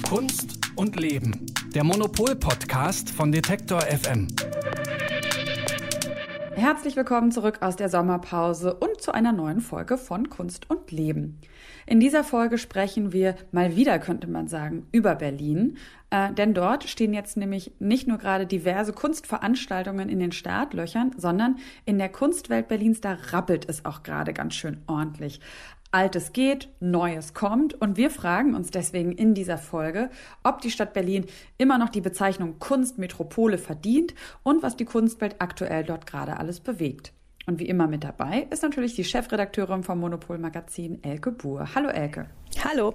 Kunst und Leben. Der Monopol-Podcast von Detektor FM. Herzlich willkommen zurück aus der Sommerpause und zu einer neuen Folge von Kunst und Leben. In dieser Folge sprechen wir mal wieder, könnte man sagen, über Berlin. Denn dort stehen jetzt nämlich nicht nur gerade diverse Kunstveranstaltungen in den Startlöchern, sondern in der Kunstwelt Berlins, da rappelt es auch gerade ganz schön ordentlich. Altes geht, Neues kommt und wir fragen uns deswegen in dieser Folge, ob die Stadt Berlin immer noch die Bezeichnung Kunstmetropole verdient und was die Kunstwelt aktuell dort gerade alles bewegt. Und wie immer mit dabei ist natürlich die Chefredakteurin vom Monopol-Magazin Elke Buhr. Hallo Elke. Hallo.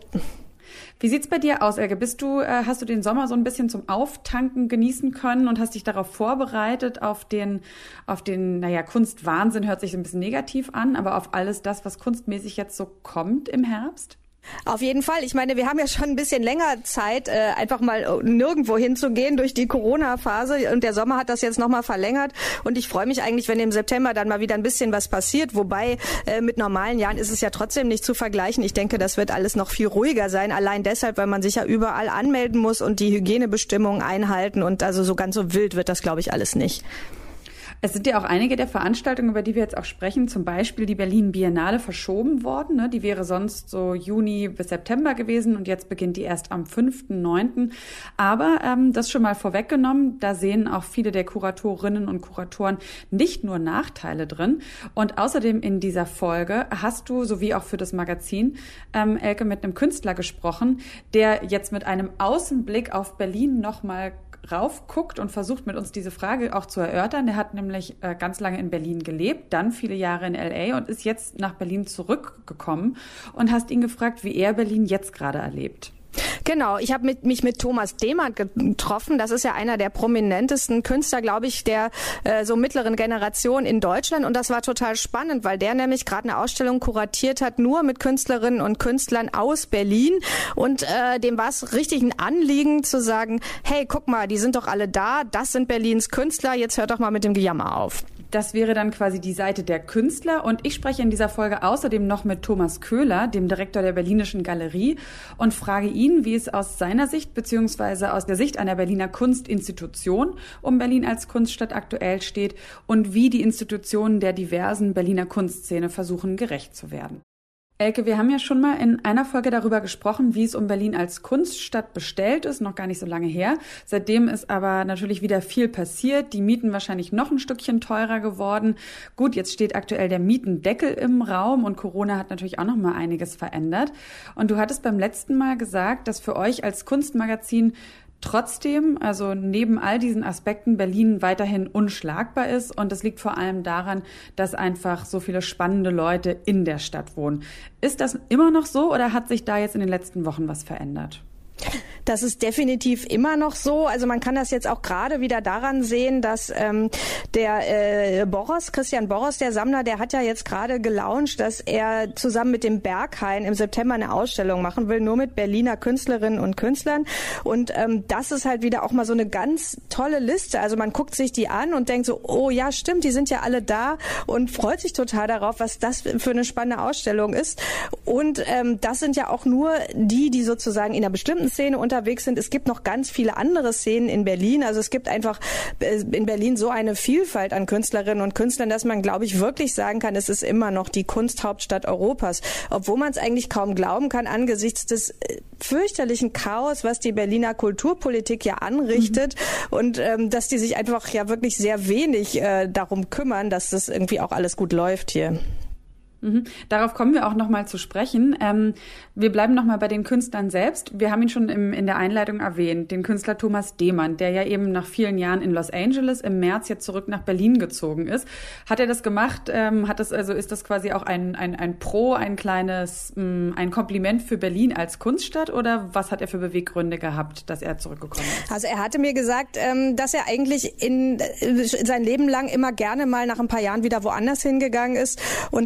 Wie sieht's bei dir aus, Elke? Hast du den Sommer so ein bisschen zum Auftanken genießen können und hast dich darauf vorbereitet, auf den, Kunstwahnsinn hört sich so ein bisschen negativ an, aber auf alles das, was kunstmäßig jetzt so kommt im Herbst? Auf jeden Fall. Ich meine, wir haben ja schon ein bisschen länger Zeit, einfach mal nirgendwo hinzugehen durch die Corona-Phase. Und der Sommer hat das jetzt nochmal verlängert. Und ich freue mich eigentlich, wenn im September dann mal wieder ein bisschen was passiert. Wobei mit normalen Jahren ist es ja trotzdem nicht zu vergleichen. Ich denke, das wird alles noch viel ruhiger sein. Allein deshalb, weil man sich ja überall anmelden muss und die Hygienebestimmungen einhalten. Und also so ganz so wild wird das, glaube ich, alles nicht. Es sind ja auch einige der Veranstaltungen, über die wir jetzt auch sprechen, zum Beispiel die Berlin Biennale, verschoben worden. Ne? Die wäre sonst so Juni bis September gewesen und jetzt beginnt die erst am 5.9. Aber das schon mal vorweggenommen, da sehen auch viele der Kuratorinnen und Kuratoren nicht nur Nachteile drin. Und außerdem in dieser Folge hast du, sowie auch für das Magazin, Elke, mit einem Künstler gesprochen, der jetzt mit einem Außenblick auf Berlin nochmal raufguckt und versucht mit uns diese Frage auch zu erörtern. Der hat nämlich ganz lange in Berlin gelebt, dann viele Jahre in LA und ist jetzt nach Berlin zurückgekommen und hast ihn gefragt, wie er Berlin jetzt gerade erlebt. Genau, ich habe mich mit Thomas Demann getroffen. Das ist ja einer der prominentesten Künstler, glaube ich, der so mittleren Generation in Deutschland. Und das war total spannend, weil der nämlich gerade eine Ausstellung kuratiert hat, nur mit Künstlerinnen und Künstlern aus Berlin. Und dem war es richtig ein Anliegen zu sagen, hey, guck mal, die sind doch alle da, das sind Berlins Künstler, jetzt hört doch mal mit dem Gejammer auf. Das wäre dann quasi die Seite der Künstler. Und ich spreche in dieser Folge außerdem noch mit Thomas Köhler, dem Direktor der Berlinischen Galerie, und frage ihn, wie es aus seiner Sicht beziehungsweise aus der Sicht einer Berliner Kunstinstitution um Berlin als Kunststadt aktuell steht und wie die Institutionen der diversen Berliner Kunstszene versuchen, gerecht zu werden. Elke, wir haben ja schon mal in einer Folge darüber gesprochen, wie es um Berlin als Kunststadt bestellt ist, noch gar nicht so lange her. Seitdem ist aber natürlich wieder viel passiert, die Mieten wahrscheinlich noch ein Stückchen teurer geworden. Gut, jetzt steht aktuell der Mietendeckel im Raum und Corona hat natürlich auch noch mal einiges verändert. Und du hattest beim letzten Mal gesagt, dass für euch als Kunstmagazin trotzdem, also neben all diesen Aspekten, Berlin weiterhin unschlagbar ist. Und das liegt vor allem daran, dass einfach so viele spannende Leute in der Stadt wohnen. Ist das immer noch so oder hat sich da jetzt in den letzten Wochen was verändert? Das ist definitiv immer noch so. Also man kann das jetzt auch gerade wieder daran sehen, dass Christian Boros, der Sammler, der hat ja jetzt gerade gelauncht, dass er zusammen mit dem Berghain im September eine Ausstellung machen will, nur mit Berliner Künstlerinnen und Künstlern. Und das ist halt wieder auch mal so eine ganz tolle Liste. Also man guckt sich die an und denkt so, oh ja, stimmt, die sind ja alle da und freut sich total darauf, was das für eine spannende Ausstellung ist. Und das sind ja auch nur die sozusagen in einer bestimmten Szene unterwegs sind. Es gibt noch ganz viele andere Szenen in Berlin. Also es gibt einfach in Berlin so eine Vielfalt an Künstlerinnen und Künstlern, dass man, glaube ich, wirklich sagen kann, es ist immer noch die Kunsthauptstadt Europas. Obwohl man es eigentlich kaum glauben kann, angesichts des fürchterlichen Chaos, was die Berliner Kulturpolitik ja anrichtet und dass die sich einfach ja wirklich sehr wenig darum kümmern, dass das irgendwie auch alles gut läuft hier. Darauf kommen wir auch nochmal zu sprechen. Wir bleiben nochmal bei den Künstlern selbst. Wir haben ihn schon in der Einleitung erwähnt, den Künstler Thomas Demann, der ja eben nach vielen Jahren in Los Angeles im März jetzt zurück nach Berlin gezogen ist. Hat er das gemacht? Ist das quasi auch ein Kompliment für Berlin als Kunststadt oder was hat er für Beweggründe gehabt, dass er zurückgekommen ist? Also er hatte mir gesagt, dass er eigentlich in sein Leben lang immer gerne mal nach ein paar Jahren wieder woanders hingegangen ist und dass er in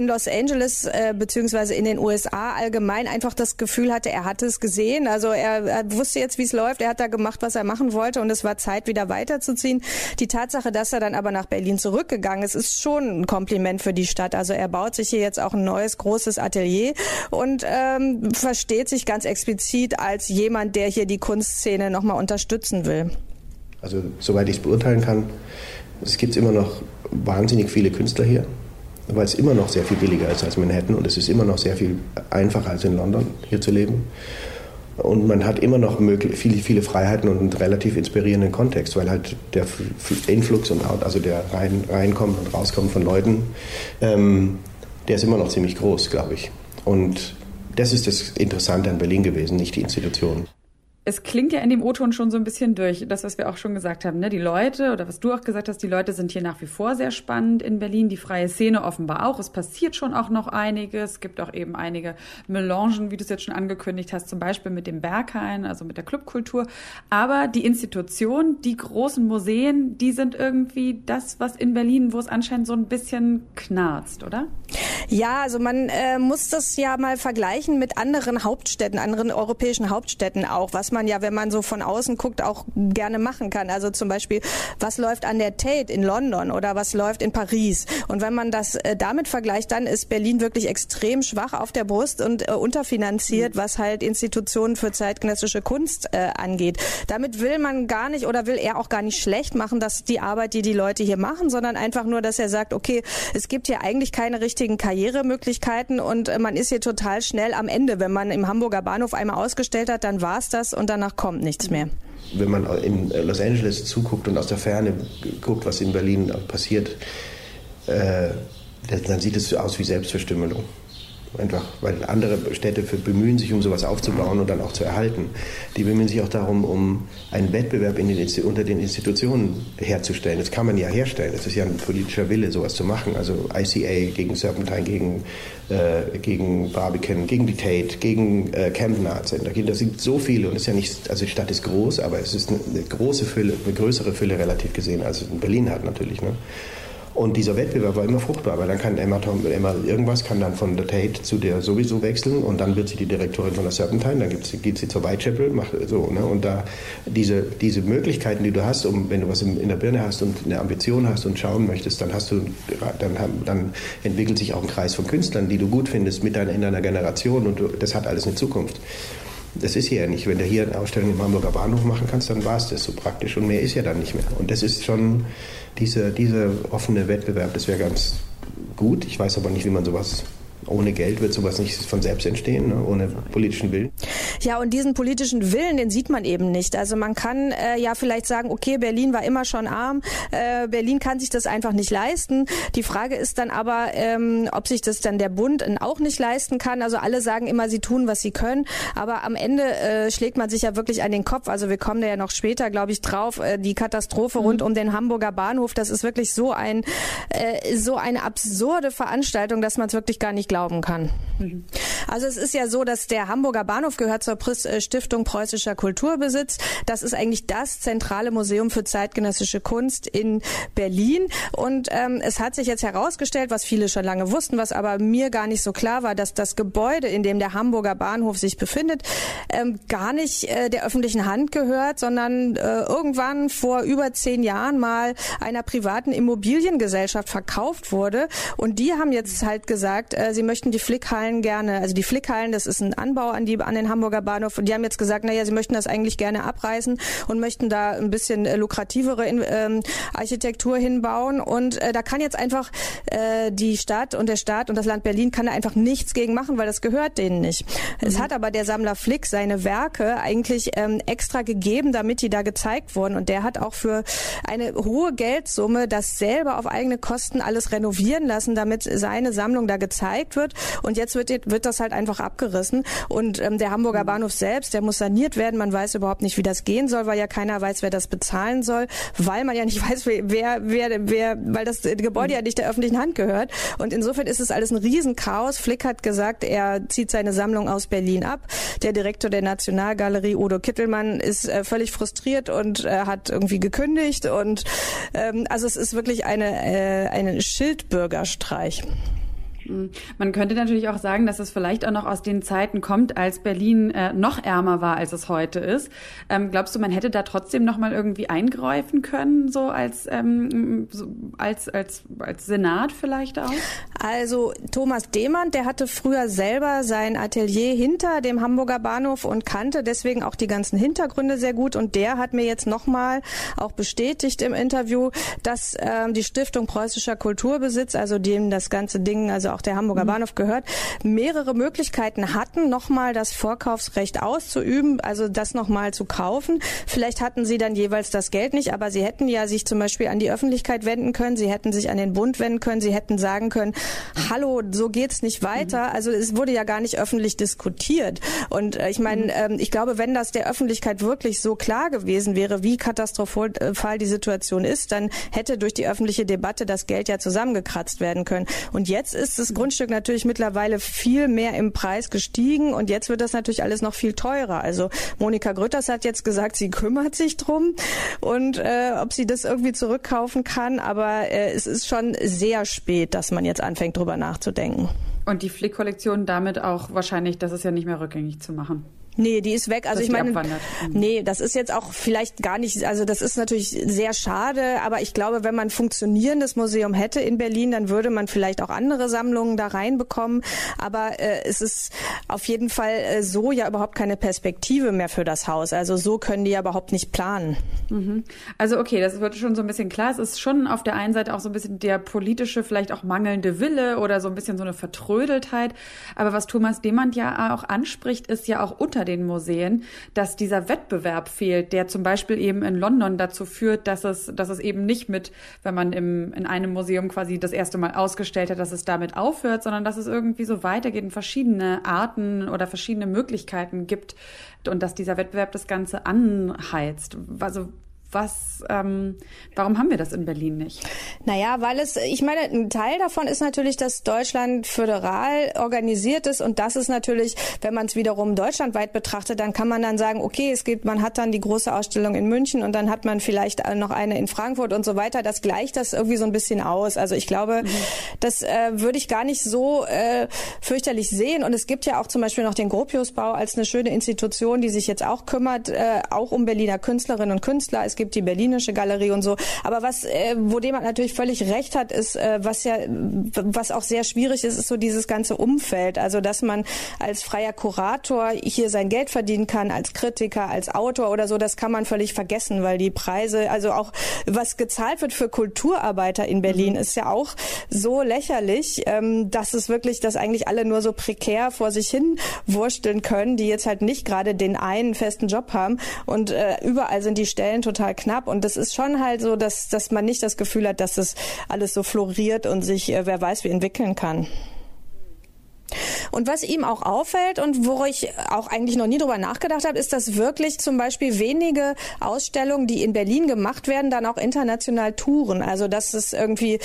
Los Angeles beziehungsweise in den USA allgemein einfach das Gefühl hatte, er hatte es gesehen. Also er wusste jetzt, wie es läuft. Er hat da gemacht, was er machen wollte und es war Zeit, wieder weiterzuziehen. Die Tatsache, dass er dann aber nach Berlin zurückgegangen ist schon ein Kompliment für die Stadt. Also er baut sich hier jetzt auch ein neues, großes Atelier und versteht sich ganz explizit als jemand, der hier die Kunstszene nochmal unterstützen will. Also soweit ich es beurteilen kann, es gibt immer noch wahnsinnig viele Künstler hier, weil es immer noch sehr viel billiger ist als Manhattan und es ist immer noch sehr viel einfacher als in London hier zu leben. Und man hat immer noch viele Freiheiten und einen relativ inspirierenden Kontext, weil halt der Influx und also der Reinkommen und Rauskommen von Leuten, der ist immer noch ziemlich groß, glaube ich. Und das ist das Interessante an Berlin gewesen, nicht die Institutionen. Es klingt ja in dem O-Ton schon so ein bisschen durch, das, was wir auch schon gesagt haben, ne? Die Leute, oder was du auch gesagt hast, die Leute sind hier nach wie vor sehr spannend in Berlin, die freie Szene offenbar auch. Es passiert schon auch noch einiges. Es gibt auch eben einige Melangen, wie du es jetzt schon angekündigt hast, zum Beispiel mit dem Berghain, also mit der Clubkultur. Aber die Institutionen, die großen Museen, die sind irgendwie das, was in Berlin, wo es anscheinend so ein bisschen knarzt, oder? Ja, also man muss das ja mal vergleichen mit anderen Hauptstädten, anderen europäischen Hauptstädten auch, was man ja, wenn man so von außen guckt, auch gerne machen kann. Also zum Beispiel, was läuft an der Tate in London oder was läuft in Paris? Und wenn man das damit vergleicht, dann ist Berlin wirklich extrem schwach auf der Brust und unterfinanziert, was halt Institutionen für zeitgenössische Kunst angeht. Damit will man gar nicht oder will er auch gar nicht schlecht machen, dass die Arbeit, die Leute hier machen, sondern einfach nur, dass er sagt, okay, es gibt hier eigentlich keine richtigen Karrieremöglichkeiten und man ist hier total schnell am Ende. Wenn man im Hamburger Bahnhof einmal ausgestellt hat, dann war's das und danach kommt nichts mehr. Wenn man in Los Angeles zuguckt und aus der Ferne guckt, was in Berlin passiert, dann sieht es aus wie Selbstverstümmelung. Einfach, weil andere Städte bemühen sich, um sowas aufzubauen und dann auch zu erhalten. Die bemühen sich auch darum, um einen Wettbewerb unter den Institutionen herzustellen. Das kann man ja herstellen. Das ist ja ein politischer Wille, sowas zu machen. Also ICA gegen Serpentine, gegen Barbican, gegen die Tate, gegen Camden Art Center. Das sind so viele und es ist ja nicht, also die Stadt ist groß, aber es ist eine große Fülle, eine größere Fülle relativ gesehen, als es in Berlin hat natürlich, ne? Und dieser Wettbewerb war immer fruchtbar, weil dann kann Emma irgendwas kann dann von der Tate zu der sowieso wechseln und dann wird sie die Direktorin von der Serpentine, dann geht sie zur Whitechapel, macht so, ne? Und da diese Möglichkeiten, die du hast, wenn du was in der Birne hast und eine Ambition hast und schauen möchtest, dann entwickelt sich auch ein Kreis von Künstlern, die du gut findest in deiner Generation und das hat alles eine Zukunft. Das ist hier ja nicht. Wenn du hier eine Ausstellung im Hamburger Bahnhof machen kannst, dann war es das so praktisch und mehr ist ja dann nicht mehr. Und das ist schon dieser offene Wettbewerb, das wäre ganz gut. Ich weiß aber nicht, wie man sowas, ohne Geld wird sowas nicht von selbst entstehen, ne? Ohne politischen Willen. Ja, und diesen politischen Willen, den sieht man eben nicht. Also man kann ja vielleicht sagen, okay, Berlin war immer schon arm, Berlin kann sich das einfach nicht leisten. Die Frage ist dann aber, ob sich das dann der Bund auch nicht leisten kann. Also alle sagen immer, sie tun, was sie können, aber am Ende schlägt man sich ja wirklich an den Kopf. Also wir kommen da ja noch später, glaube ich, drauf. Die Katastrophe rund um den Hamburger Bahnhof, das ist wirklich so eine absurde Veranstaltung, dass man es wirklich gar nicht glauben kann. Also es ist ja so, dass der Hamburger Bahnhof gehört zur Stiftung Preußischer Kulturbesitz. Das ist eigentlich das zentrale Museum für zeitgenössische Kunst in Berlin. Und es hat sich jetzt herausgestellt, was viele schon lange wussten, was aber mir gar nicht so klar war, dass das Gebäude, in dem der Hamburger Bahnhof sich befindet, gar nicht der öffentlichen Hand gehört, sondern irgendwann vor über 10 Jahren mal einer privaten Immobiliengesellschaft verkauft wurde. Und die haben jetzt halt gesagt, sie möchten die Flickhallen gerne, also die Flickhallen, das ist ein Anbau an den Hamburger Bahnhof, und die haben jetzt gesagt, naja, sie möchten das eigentlich gerne abreißen und möchten da ein bisschen lukrativere Architektur hinbauen, und da kann jetzt einfach die Stadt und der Staat und das Land Berlin kann da einfach nichts gegen machen, weil das gehört denen nicht. Es hat aber der Sammler Flick seine Werke eigentlich extra gegeben, damit die da gezeigt wurden, und der hat auch für eine hohe Geldsumme das selber auf eigene Kosten alles renovieren lassen, damit seine Sammlung da gezeigt wird, und jetzt wird das halt einfach abgerissen, und der Hamburger Bahnhof selbst, der muss saniert werden. Man weiß überhaupt nicht, wie das gehen soll, weil ja keiner weiß, wer das bezahlen soll, weil man ja nicht weiß, weil das Gebäude ja nicht der öffentlichen Hand gehört. Und insofern ist es alles ein Riesenchaos. Flick hat gesagt, er zieht seine Sammlung aus Berlin ab. Der Direktor der Nationalgalerie, Udo Kittelmann, ist völlig frustriert und hat irgendwie gekündigt. Und also es ist wirklich ein Schildbürgerstreich. Man könnte natürlich auch sagen, dass es vielleicht auch noch aus den Zeiten kommt, als Berlin noch ärmer war, als es heute ist. Glaubst du, man hätte da trotzdem noch mal irgendwie eingreifen können, so als Senat vielleicht auch? Also Thomas Demand, der hatte früher selber sein Atelier hinter dem Hamburger Bahnhof und kannte deswegen auch die ganzen Hintergründe sehr gut. Und der hat mir jetzt noch mal auch bestätigt im Interview, dass die Stiftung Preußischer Kulturbesitz, also dem das ganze Ding, also auch der Hamburger Bahnhof gehört, mehrere Möglichkeiten hatten, nochmal das Vorkaufsrecht auszuüben, also das nochmal zu kaufen. Vielleicht hatten sie dann jeweils das Geld nicht, aber sie hätten ja sich zum Beispiel an die Öffentlichkeit wenden können, sie hätten sich an den Bund wenden können, sie hätten sagen können, hallo, so geht's nicht weiter. Also es wurde ja gar nicht öffentlich diskutiert. Und ich meine, ich glaube, wenn das der Öffentlichkeit wirklich so klar gewesen wäre, wie katastrophal die Situation ist, dann hätte durch die öffentliche Debatte das Geld ja zusammengekratzt werden können. Und jetzt ist das Grundstück natürlich mittlerweile viel mehr im Preis gestiegen und jetzt wird das natürlich alles noch viel teurer. Also Monika Grütters hat jetzt gesagt, sie kümmert sich drum und ob sie das irgendwie zurückkaufen kann, aber es ist schon sehr spät, dass man jetzt anfängt, drüber nachzudenken. Und die Flick-Kollektion damit auch wahrscheinlich, das ist ja nicht mehr rückgängig zu machen. Nee, die ist weg. Also ich meine, nee, das ist jetzt auch vielleicht gar nicht, also das ist natürlich sehr schade, aber ich glaube, wenn man ein funktionierendes Museum hätte in Berlin, dann würde man vielleicht auch andere Sammlungen da reinbekommen, aber es ist auf jeden Fall so ja überhaupt keine Perspektive mehr für das Haus. Also so können die ja überhaupt nicht planen. Also okay, das wird schon so ein bisschen klar. Es ist schon auf der einen Seite auch so ein bisschen der politische, vielleicht auch mangelnde Wille oder so ein bisschen so eine Vertrödeltheit. Aber was Thomas Demand ja auch anspricht, ist ja auch unter den Museen, dass dieser Wettbewerb fehlt, der zum Beispiel eben in London dazu führt, dass es eben nicht mit, wenn man in einem Museum quasi das erste Mal ausgestellt hat, dass es damit aufhört, sondern dass es irgendwie so weitergeht und verschiedene Arten oder verschiedene Möglichkeiten gibt und dass dieser Wettbewerb das Ganze anheizt. Also warum haben wir das in Berlin nicht? Naja, weil ich meine, ein Teil davon ist natürlich, dass Deutschland föderal organisiert ist und das ist natürlich, wenn man es wiederum deutschlandweit betrachtet, dann kann man dann sagen, okay, man hat dann die große Ausstellung in München und dann hat man vielleicht noch eine in Frankfurt und so weiter. Das gleicht das irgendwie so ein bisschen aus. Also ich glaube, das würde ich gar nicht so fürchterlich sehen und es gibt ja auch zum Beispiel noch den Gropiusbau als eine schöne Institution, die sich jetzt auch kümmert, auch um Berliner Künstlerinnen und Künstler. Es gibt die Berlinische Galerie und so. Aber wo Demand natürlich völlig recht hat, ist, was auch sehr schwierig ist, ist so dieses ganze Umfeld. Also, dass man als freier Kurator hier sein Geld verdienen kann, als Kritiker, als Autor oder so, das kann man völlig vergessen, weil die Preise, also auch was gezahlt wird für Kulturarbeiter in Berlin, ist ja auch so lächerlich, dass eigentlich alle nur so prekär vor sich hin wursteln können, die jetzt halt nicht gerade den einen festen Job haben und überall sind die Stellen total knapp und das ist schon halt so, dass man nicht das Gefühl hat, dass das alles so floriert und sich wer weiß wie entwickeln kann. Und was ihm auch auffällt und wo ich auch eigentlich noch nie drüber nachgedacht habe, ist, dass wirklich zum Beispiel wenige Ausstellungen, die in Berlin gemacht werden, dann auch international touren. Also das ist irgendwie,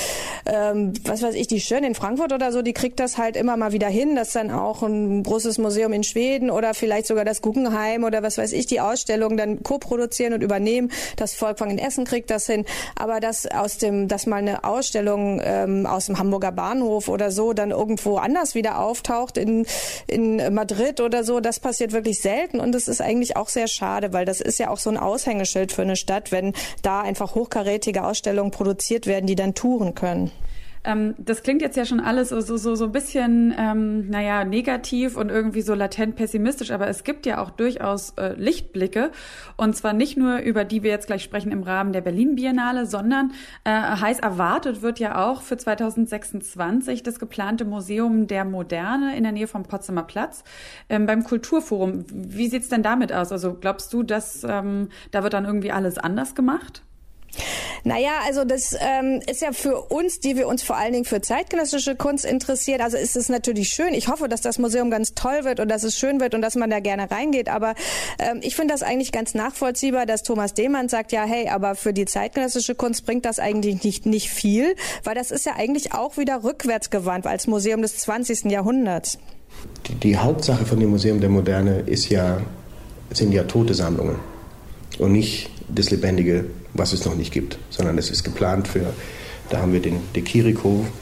die Schön in Frankfurt oder so, die kriegt das halt immer mal wieder hin, dass dann auch ein großes Museum in Schweden oder vielleicht sogar das Guggenheim oder die Ausstellungen dann co-produzieren und übernehmen. Das Volkwang in Essen kriegt das hin. Aber dass mal eine Ausstellung aus dem Hamburger Bahnhof oder so dann irgendwo anders wieder auftaucht in Madrid oder so, das passiert wirklich selten und das ist eigentlich auch sehr schade, weil das ist ja auch so ein Aushängeschild für eine Stadt, wenn da einfach hochkarätige Ausstellungen produziert werden, die dann touren können. Das klingt jetzt ja schon alles so ein bisschen, negativ und irgendwie so latent pessimistisch, aber es gibt ja auch durchaus Lichtblicke und zwar nicht nur über die wir jetzt gleich sprechen im Rahmen der Berlin Biennale, sondern heiß erwartet wird ja auch für 2026 das geplante Museum der Moderne in der Nähe vom Potsdamer Platz beim Kulturforum. Wie sieht's denn damit aus? Also glaubst du, dass da wird dann irgendwie alles anders gemacht? Naja, also das ist ja für uns, die wir uns vor allen Dingen für zeitgenössische Kunst interessiert, also ist es natürlich schön. Ich hoffe, dass das Museum ganz toll wird und dass es schön wird und dass man da gerne reingeht, aber ich finde das eigentlich ganz nachvollziehbar, dass Thomas Demand sagt, ja hey, aber für die zeitgenössische Kunst bringt das eigentlich nicht viel, weil das ist ja eigentlich auch wieder rückwärtsgewandt als Museum des 20. Jahrhunderts. Die Hauptsache von dem Museum der Moderne sind ja tote Sammlungen und nicht das Lebendige, was es noch nicht gibt, sondern es ist geplant da haben wir den De Chirico,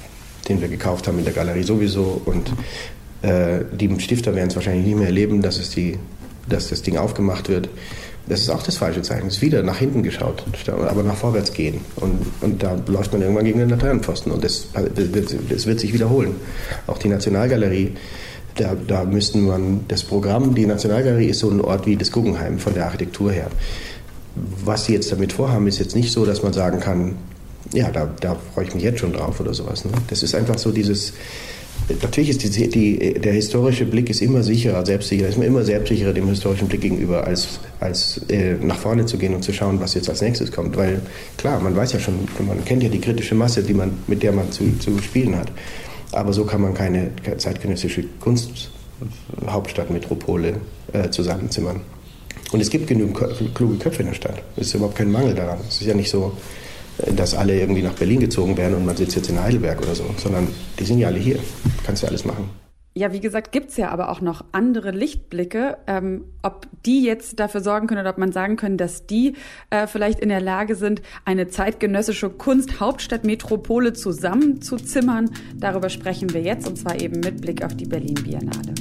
den wir gekauft haben in der Galerie sowieso. Und die Stifter werden es wahrscheinlich nicht mehr erleben, dass das Ding aufgemacht wird. Das ist auch das falsche Zeichen. Es ist wieder nach hinten geschaut, aber nach vorwärts gehen. Und da läuft man irgendwann gegen den Laternenpfosten. Und das wird sich wiederholen. Auch die Nationalgalerie, da müsste man das Programm, die Nationalgalerie ist so ein Ort wie das Guggenheim von der Architektur her. Was sie jetzt damit vorhaben, ist jetzt nicht so, dass man sagen kann, ja, da freue ich mich jetzt schon drauf oder sowas. Ne? Das ist einfach so dieses... Natürlich ist der historische Blick ist immer sicherer, selbstsicherer, ist man immer selbstsicherer dem historischen Blick gegenüber, als nach vorne zu gehen und zu schauen, was jetzt als nächstes kommt. Weil klar, man weiß ja schon, man kennt ja die kritische Masse, mit der man zu spielen hat. Aber so kann man keine zeitgenössische Kunsthauptstadtmetropole zusammenzimmern. Und es gibt genügend kluge Köpfe in der Stadt. Es ist überhaupt kein Mangel daran. Es ist ja nicht so, dass alle irgendwie nach Berlin gezogen werden und man sitzt jetzt in Heidelberg oder so, sondern die sind ja alle hier. Kannst ja alles machen. Ja, wie gesagt, gibt's ja aber auch noch andere Lichtblicke. Ob die jetzt dafür sorgen können oder ob man sagen können, dass die vielleicht in der Lage sind, eine zeitgenössische Kunsthauptstadtmetropole zusammenzuzimmern, darüber sprechen wir jetzt, und zwar eben mit Blick auf die Berlin Biennale.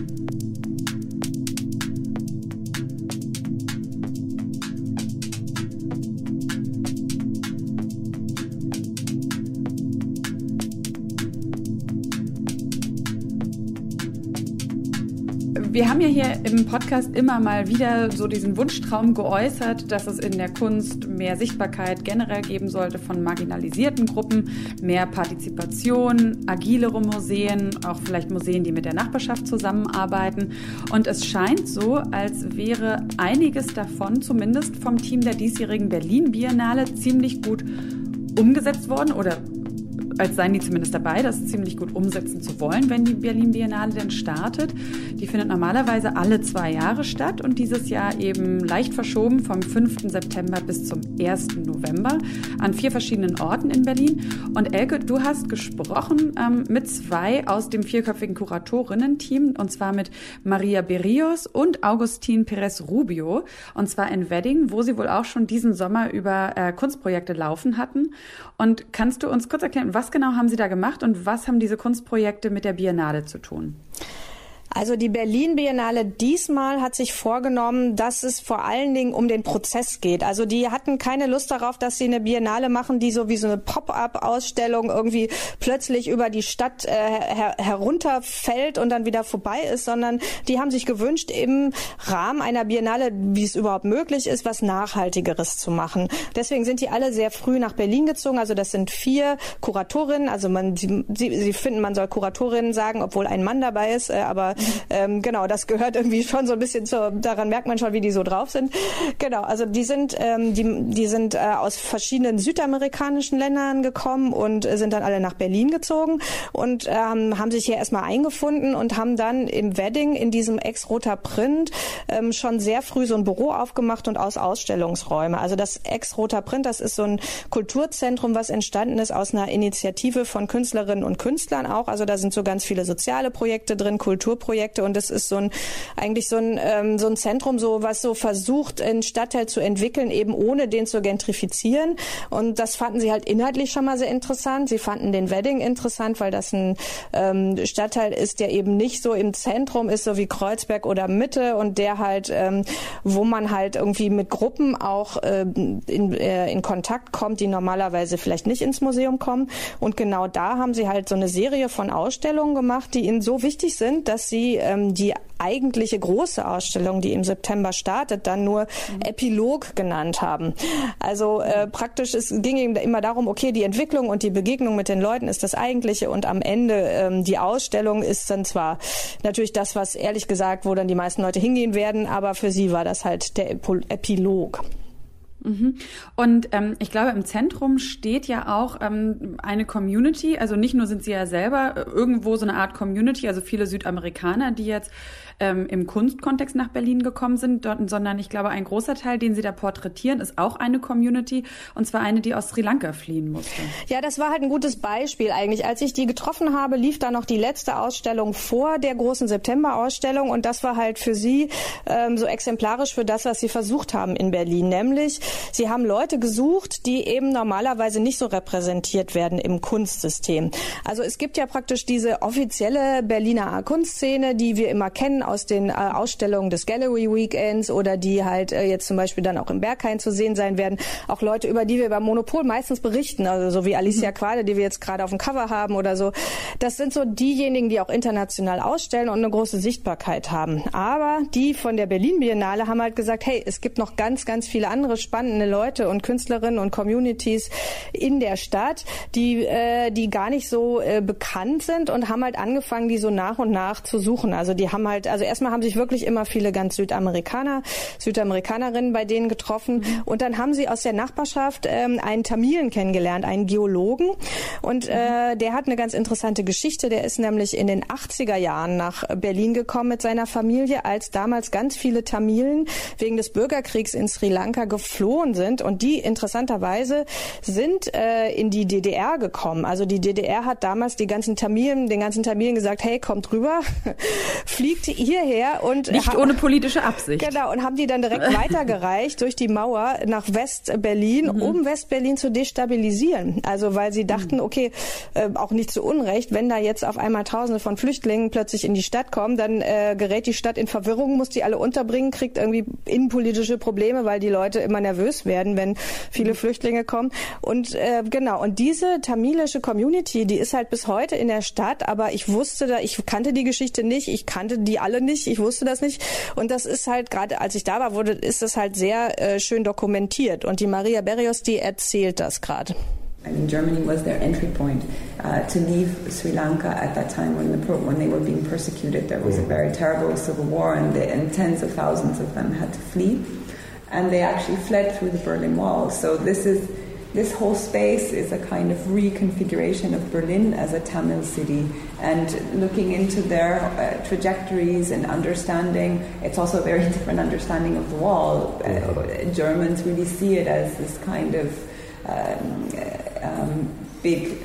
Wir haben ja hier im Podcast immer mal wieder so diesen Wunschtraum geäußert, dass es in der Kunst mehr Sichtbarkeit generell geben sollte von marginalisierten Gruppen, mehr Partizipation, agilere Museen, auch vielleicht Museen, die mit der Nachbarschaft zusammenarbeiten. Und es scheint so, als wäre einiges davon zumindest vom Team der diesjährigen Berlin Biennale ziemlich gut umgesetzt worden oder als seien die zumindest dabei, das ziemlich gut umsetzen zu wollen, wenn die Berlin Biennale denn startet. Die findet normalerweise alle 2 Jahre statt und dieses Jahr eben leicht verschoben vom 5. September bis zum 1. November an 4 verschiedenen Orten in Berlin. Und Elke, du hast gesprochen mit 2 aus dem 4-köpfigen Kuratorinnen-Team, und zwar mit Maria Berrios und Augustin Perez Rubio, und zwar in Wedding, wo sie wohl auch schon diesen Sommer über Kunstprojekte laufen hatten. Und kannst du uns kurz erklären, was genau haben Sie da gemacht und was haben diese Kunstprojekte mit der Biennale zu tun? Also die Berlin Biennale diesmal hat sich vorgenommen, dass es vor allen Dingen um den Prozess geht. Also die hatten keine Lust darauf, dass sie eine Biennale machen, die so wie so eine Pop-up-Ausstellung irgendwie plötzlich über die Stadt herunterfällt und dann wieder vorbei ist, sondern die haben sich gewünscht, im Rahmen einer Biennale, wie es überhaupt möglich ist, was Nachhaltigeres zu machen. Deswegen sind die alle sehr früh nach Berlin gezogen. Also das sind 4 Kuratorinnen. Also sie finden, man soll Kuratorinnen sagen, obwohl ein Mann dabei ist, aber genau, das gehört irgendwie schon so ein bisschen daran merkt man schon, wie die so drauf sind. Genau, also die sind aus verschiedenen südamerikanischen Ländern gekommen und sind dann alle nach Berlin gezogen und haben sich hier erstmal eingefunden und haben dann im Wedding in diesem Ex-Roter Print schon sehr früh so ein Büro aufgemacht und Ausstellungsräume. Also das Ex-Roter Print, das ist so ein Kulturzentrum, was entstanden ist aus einer Initiative von Künstlerinnen und Künstlern auch. Also da sind so ganz viele soziale Projekte drin, Kulturprojekte, und es ist eigentlich so ein Zentrum, so was so versucht, einen Stadtteil zu entwickeln, eben ohne den zu gentrifizieren. Und das fanden sie halt inhaltlich schon mal sehr interessant. Sie fanden den Wedding interessant, weil das ein Stadtteil ist, der eben nicht so im Zentrum ist, so wie Kreuzberg oder Mitte, und der halt, wo man halt irgendwie mit Gruppen auch in Kontakt kommt, die normalerweise vielleicht nicht ins Museum kommen. Und genau da haben sie halt so eine Serie von Ausstellungen gemacht, die ihnen so wichtig sind, dass sie die eigentliche große Ausstellung, die im September startet, dann nur Epilog genannt haben. Also praktisch, es ging eben immer darum, okay, die Entwicklung und die Begegnung mit den Leuten ist das Eigentliche und am Ende die Ausstellung ist dann zwar natürlich das, was ehrlich gesagt, wo dann die meisten Leute hingehen werden, aber für sie war das halt der Epilog. Und ich glaube, im Zentrum steht ja auch eine Community. Also nicht nur sind Sie ja selber irgendwo so eine Art Community, also viele Südamerikaner, die jetzt im Kunstkontext nach Berlin gekommen sind, sondern ich glaube, ein großer Teil, den Sie da porträtieren, ist auch eine Community, und zwar eine, die aus Sri Lanka fliehen musste. Ja, das war halt ein gutes Beispiel eigentlich. Als ich die getroffen habe, lief da noch die letzte Ausstellung vor der großen September-Ausstellung, und das war halt für sie so exemplarisch für das, was sie versucht haben in Berlin, nämlich sie haben Leute gesucht, die eben normalerweise nicht so repräsentiert werden im Kunstsystem. Also es gibt ja praktisch diese offizielle Berliner Kunstszene, die wir immer kennen aus den Ausstellungen des Gallery Weekends oder die halt jetzt zum Beispiel dann auch im Berghain zu sehen sein werden. Auch Leute, über die wir beim Monopol meistens berichten, also so wie Alicia Quade, die wir jetzt gerade auf dem Cover haben oder so. Das sind so diejenigen, die auch international ausstellen und eine große Sichtbarkeit haben. Aber die von der Berlin Biennale haben halt gesagt, hey, es gibt noch ganz, ganz viele andere spannende Leute und Künstlerinnen und Communities in der Stadt, die gar nicht so bekannt sind und haben halt angefangen, die so nach und nach zu suchen. Also die haben halt, also erstmal haben sich wirklich immer viele ganz Südamerikanerinnen bei denen getroffen und dann haben sie aus der Nachbarschaft einen Tamilen kennengelernt, einen Geologen und der hat eine ganz interessante Geschichte. Der ist nämlich in den 80er Jahren nach Berlin gekommen mit seiner Familie, als damals ganz viele Tamilen wegen des Bürgerkriegs in Sri Lanka geflohen sind und die interessanterweise sind in die DDR gekommen. Also die DDR hat damals den ganzen Tamilen gesagt, hey, kommt rüber, fliegt hierher und nicht ohne politische Absicht. Genau, und haben die dann direkt weitergereicht durch die Mauer nach West-Berlin, um West-Berlin zu destabilisieren. Also weil sie dachten, okay, auch nicht zu Unrecht, wenn da jetzt auf einmal Tausende von Flüchtlingen plötzlich in die Stadt kommen, dann gerät die Stadt in Verwirrung, muss die alle unterbringen, kriegt irgendwie innenpolitische Probleme, weil die Leute immer nervös werden, wenn viele Flüchtlinge kommen. Und genau, und diese tamilische Community, die ist halt bis heute in der Stadt, aber ich kannte die Geschichte nicht, ich kannte die alle nicht, ich wusste das nicht. Und das ist halt, gerade als ich da war, ist das halt sehr schön dokumentiert. Und die Maria Berrios, die erzählt das gerade. I mean, Germany was their entry point to leave Sri Lanka at that time when they were being persecuted. There was a very terrible civil war, and tens of thousands of them had to flee, and they actually fled through the Berlin Wall. So this whole space is a kind of reconfiguration of Berlin as a Tamil city, and looking into their trajectories and understanding. It's also a very different understanding of the wall. Germans really see it as this kind of big.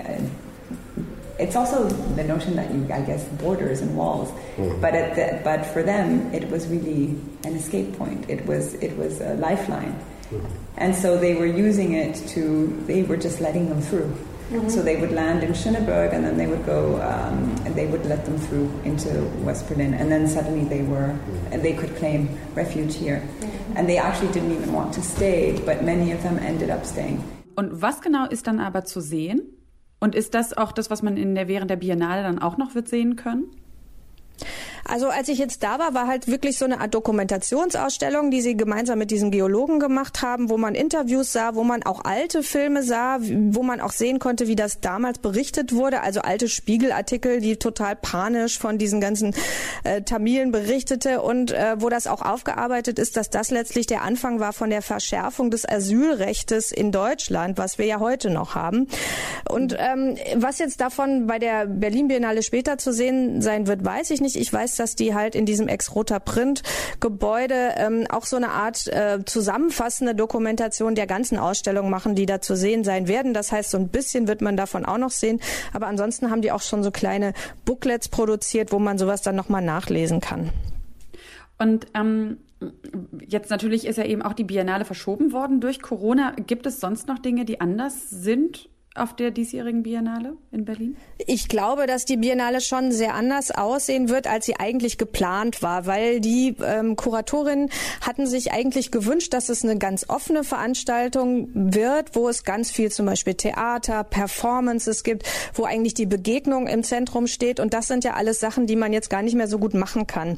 It's also the notion that I guess borders and walls, but for them it was really an escape point. It was a lifeline, and so they were using it they were just letting them through. So they would land in Schöneberg, and then they would go, and they would let them through into West Berlin, and then suddenly they could claim refuge here. And they actually didn't even want to stay, but many of them ended up staying. Und was genau ist dann aber zu sehen? Und ist das auch das, was man während der Biennale dann auch noch wird sehen können? Also als ich jetzt da war halt wirklich so eine Art Dokumentationsausstellung, die sie gemeinsam mit diesem Geologen gemacht haben, wo man Interviews sah, wo man auch alte Filme sah, wo man auch sehen konnte, wie das damals berichtet wurde, also alte Spiegelartikel, die total panisch von diesen ganzen Tamilen berichtete und wo das auch aufgearbeitet ist, dass das letztlich der Anfang war von der Verschärfung des Asylrechtes in Deutschland, was wir ja heute noch haben. Und was jetzt davon bei der Berlin Biennale später zu sehen sein wird, weiß ich nicht. Ich weiß, dass die halt in diesem Ex-Roter Print-Gebäude auch so eine Art zusammenfassende Dokumentation der ganzen Ausstellung machen, die da zu sehen sein werden. Das heißt, so ein bisschen wird man davon auch noch sehen. Aber ansonsten haben die auch schon so kleine Booklets produziert, wo man sowas dann nochmal nachlesen kann. Und jetzt natürlich ist ja eben auch die Biennale verschoben worden durch Corona. Gibt es sonst noch Dinge, die anders sind auf der diesjährigen Biennale in Berlin? Ich glaube, dass die Biennale schon sehr anders aussehen wird, als sie eigentlich geplant war, weil die Kuratorinnen hatten sich eigentlich gewünscht, dass es eine ganz offene Veranstaltung wird, wo es ganz viel zum Beispiel Theater, Performances gibt, wo eigentlich die Begegnung im Zentrum steht, und das sind ja alles Sachen, die man jetzt gar nicht mehr so gut machen kann.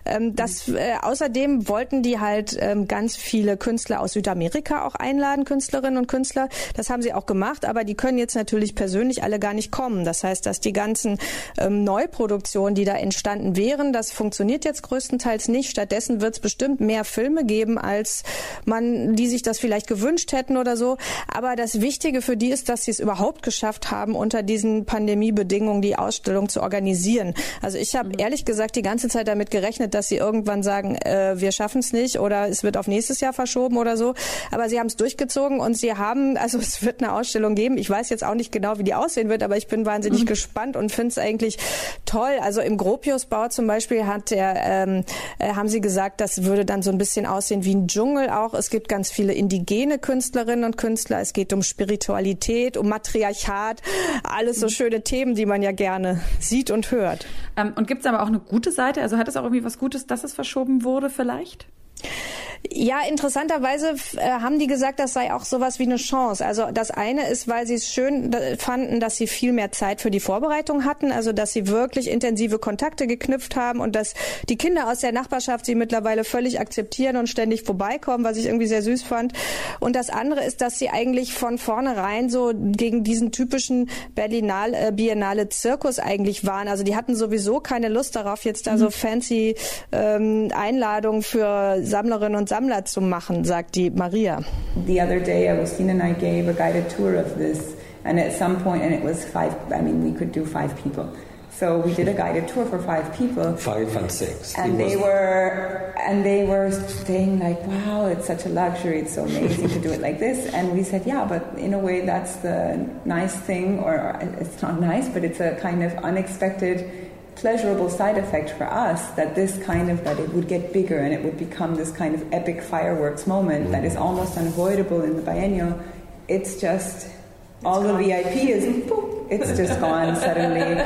Außerdem wollten die halt ganz viele Künstler aus Südamerika auch einladen, Künstlerinnen und Künstler. Das haben sie auch gemacht, aber die können jetzt natürlich persönlich alle gar nicht kommen. Das heißt, dass die ganzen Neuproduktionen, die da entstanden wären, das funktioniert jetzt größtenteils nicht. Stattdessen wird es bestimmt mehr Filme geben, als die sich das vielleicht gewünscht hätten oder so. Aber das Wichtige für die ist, dass sie es überhaupt geschafft haben, unter diesen Pandemiebedingungen die Ausstellung zu organisieren. Also ich habe ehrlich gesagt die ganze Zeit damit gerechnet, dass sie irgendwann sagen, wir schaffen es nicht oder es wird auf nächstes Jahr verschoben oder so. Aber sie haben es durchgezogen und es wird eine Ausstellung geben. Ich weiß jetzt auch nicht genau, wie die aussehen wird, aber ich bin wahnsinnig gespannt und finde es eigentlich toll. Also im Gropiusbau zum Beispiel haben sie gesagt, das würde dann so ein bisschen aussehen wie ein Dschungel auch. Es gibt ganz viele indigene Künstlerinnen und Künstler. Es geht um Spiritualität, um Matriarchat, alles so schöne Themen, die man ja gerne sieht und hört. Und gibt es aber auch eine gute Seite? Also hat es auch irgendwie was Gutes, dass es verschoben wurde vielleicht? Ja, interessanterweise haben die gesagt, das sei auch sowas wie eine Chance. Also das eine ist, weil sie es schön fanden, dass sie viel mehr Zeit für die Vorbereitung hatten, also dass sie wirklich intensive Kontakte geknüpft haben und dass die Kinder aus der Nachbarschaft sie mittlerweile völlig akzeptieren und ständig vorbeikommen, was ich irgendwie sehr süß fand. Und das andere ist, dass sie eigentlich von vornherein so gegen diesen typischen Biennale Zirkus eigentlich waren. Also die hatten sowieso keine Lust darauf, jetzt da so fancy Einladungen für Sammlerinnen und Sammler zu machen, sagt die Maria. The other day, Agustina and I gave a guided tour of this, and at some point, and it was we could do 5 people. So we did a guided tour for 5 people. 5 and 6. And they were saying like, wow, it's such a luxury, it's so amazing to do it like this. And we said, yeah, but in a way that's the nice thing, or it's not nice, but it's a kind of unexpected pleasurable side effect for us that it would get bigger and it would become this kind of epic fireworks moment that is almost unavoidable in the biennial. It's just all the VIP is boop, it's just gone suddenly,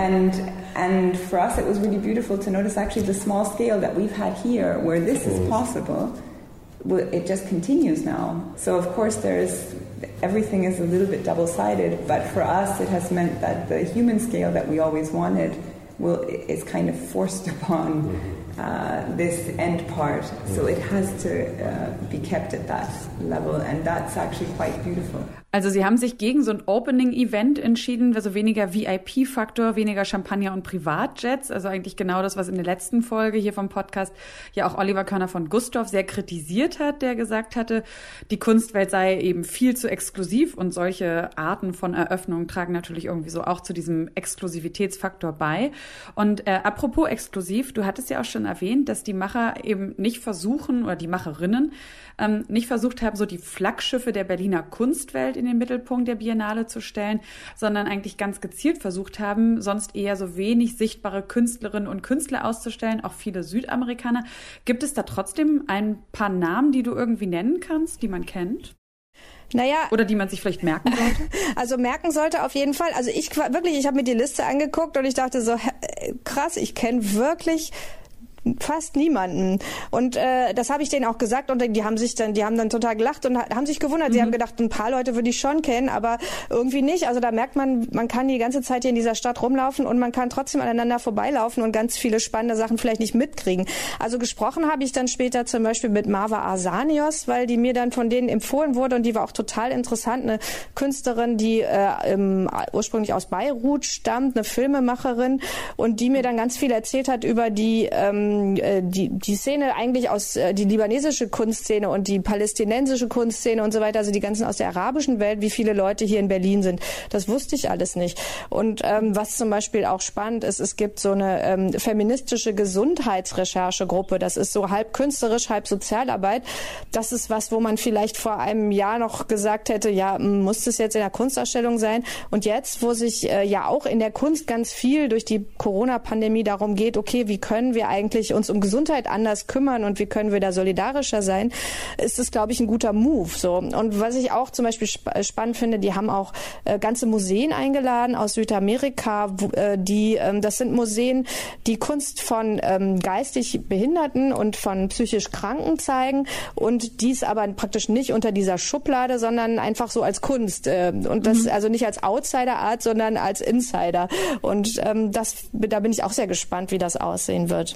and for us it was really beautiful to notice actually the small scale that we've had here where this is possible. It just continues now. So of course everything is a little bit double-sided, but for us it has meant that the human scale that we always wanted is kind of forced upon this end part. So it has to be kept at that level, and that's actually quite beautiful. Also Sie haben sich gegen so ein Opening-Event entschieden, also weniger VIP-Faktor, weniger Champagner und Privatjets, also eigentlich genau das, was in der letzten Folge hier vom Podcast ja auch Oliver Körner von Gustloff sehr kritisiert hat, der gesagt hatte, die Kunstwelt sei eben viel zu exklusiv und solche Arten von Eröffnungen tragen natürlich irgendwie so auch zu diesem Exklusivitätsfaktor bei. Und apropos exklusiv, du hattest ja auch schon erwähnt, dass die Macher eben nicht versuchen, oder die Macherinnen nicht versucht haben, so die Flaggschiffe der Berliner Kunstwelt in den Mittelpunkt der Biennale zu stellen, sondern eigentlich ganz gezielt versucht haben, sonst eher so wenig sichtbare Künstlerinnen und Künstler auszustellen, auch viele Südamerikaner. Gibt es da trotzdem ein paar Namen, die du irgendwie nennen kannst, die man kennt? Naja. Oder die man sich vielleicht merken sollte? Also merken sollte auf jeden Fall. Also ich habe mir die Liste angeguckt und ich dachte so, krass, ich kenne wirklich fast niemanden. Und das habe ich denen auch gesagt und die haben dann total gelacht und haben sich gewundert. Sie haben gedacht, ein paar Leute würde ich schon kennen, aber irgendwie nicht. Also da merkt man kann die ganze Zeit hier in dieser Stadt rumlaufen und man kann trotzdem aneinander vorbeilaufen und ganz viele spannende Sachen vielleicht nicht mitkriegen. Also gesprochen habe ich dann später zum Beispiel mit Marwa Arsanios, weil die mir dann von denen empfohlen wurde und die war auch total interessant. Eine Künstlerin, die ursprünglich aus Beirut stammt, eine Filmemacherin und die mir dann ganz viel erzählt hat über die Szene eigentlich aus die libanesische Kunstszene und die palästinensische Kunstszene und so weiter, also die ganzen aus der arabischen Welt, wie viele Leute hier in Berlin sind. Das wusste ich alles nicht. Und was zum Beispiel auch spannend ist, es gibt so eine feministische Gesundheitsrecherchegruppe. Das ist so halb künstlerisch, halb Sozialarbeit. Das ist was, wo man vielleicht vor einem Jahr noch gesagt hätte, ja, muss das jetzt in der Kunstausstellung sein? Und jetzt, wo sich ja auch in der Kunst ganz viel durch die Corona-Pandemie darum geht, okay, wie können wir eigentlich uns um Gesundheit anders kümmern und wie können wir da solidarischer sein, ist das, glaube ich, ein guter Move. So. Und was ich auch zum Beispiel spannend finde, die haben auch ganze Museen eingeladen aus Südamerika, das sind Museen, die Kunst von geistig Behinderten und von psychisch Kranken zeigen und dies aber praktisch nicht unter dieser Schublade, sondern einfach so als Kunst. Und das also nicht als Outsider-Art, sondern als Insider. Und da bin ich auch sehr gespannt, wie das aussehen wird.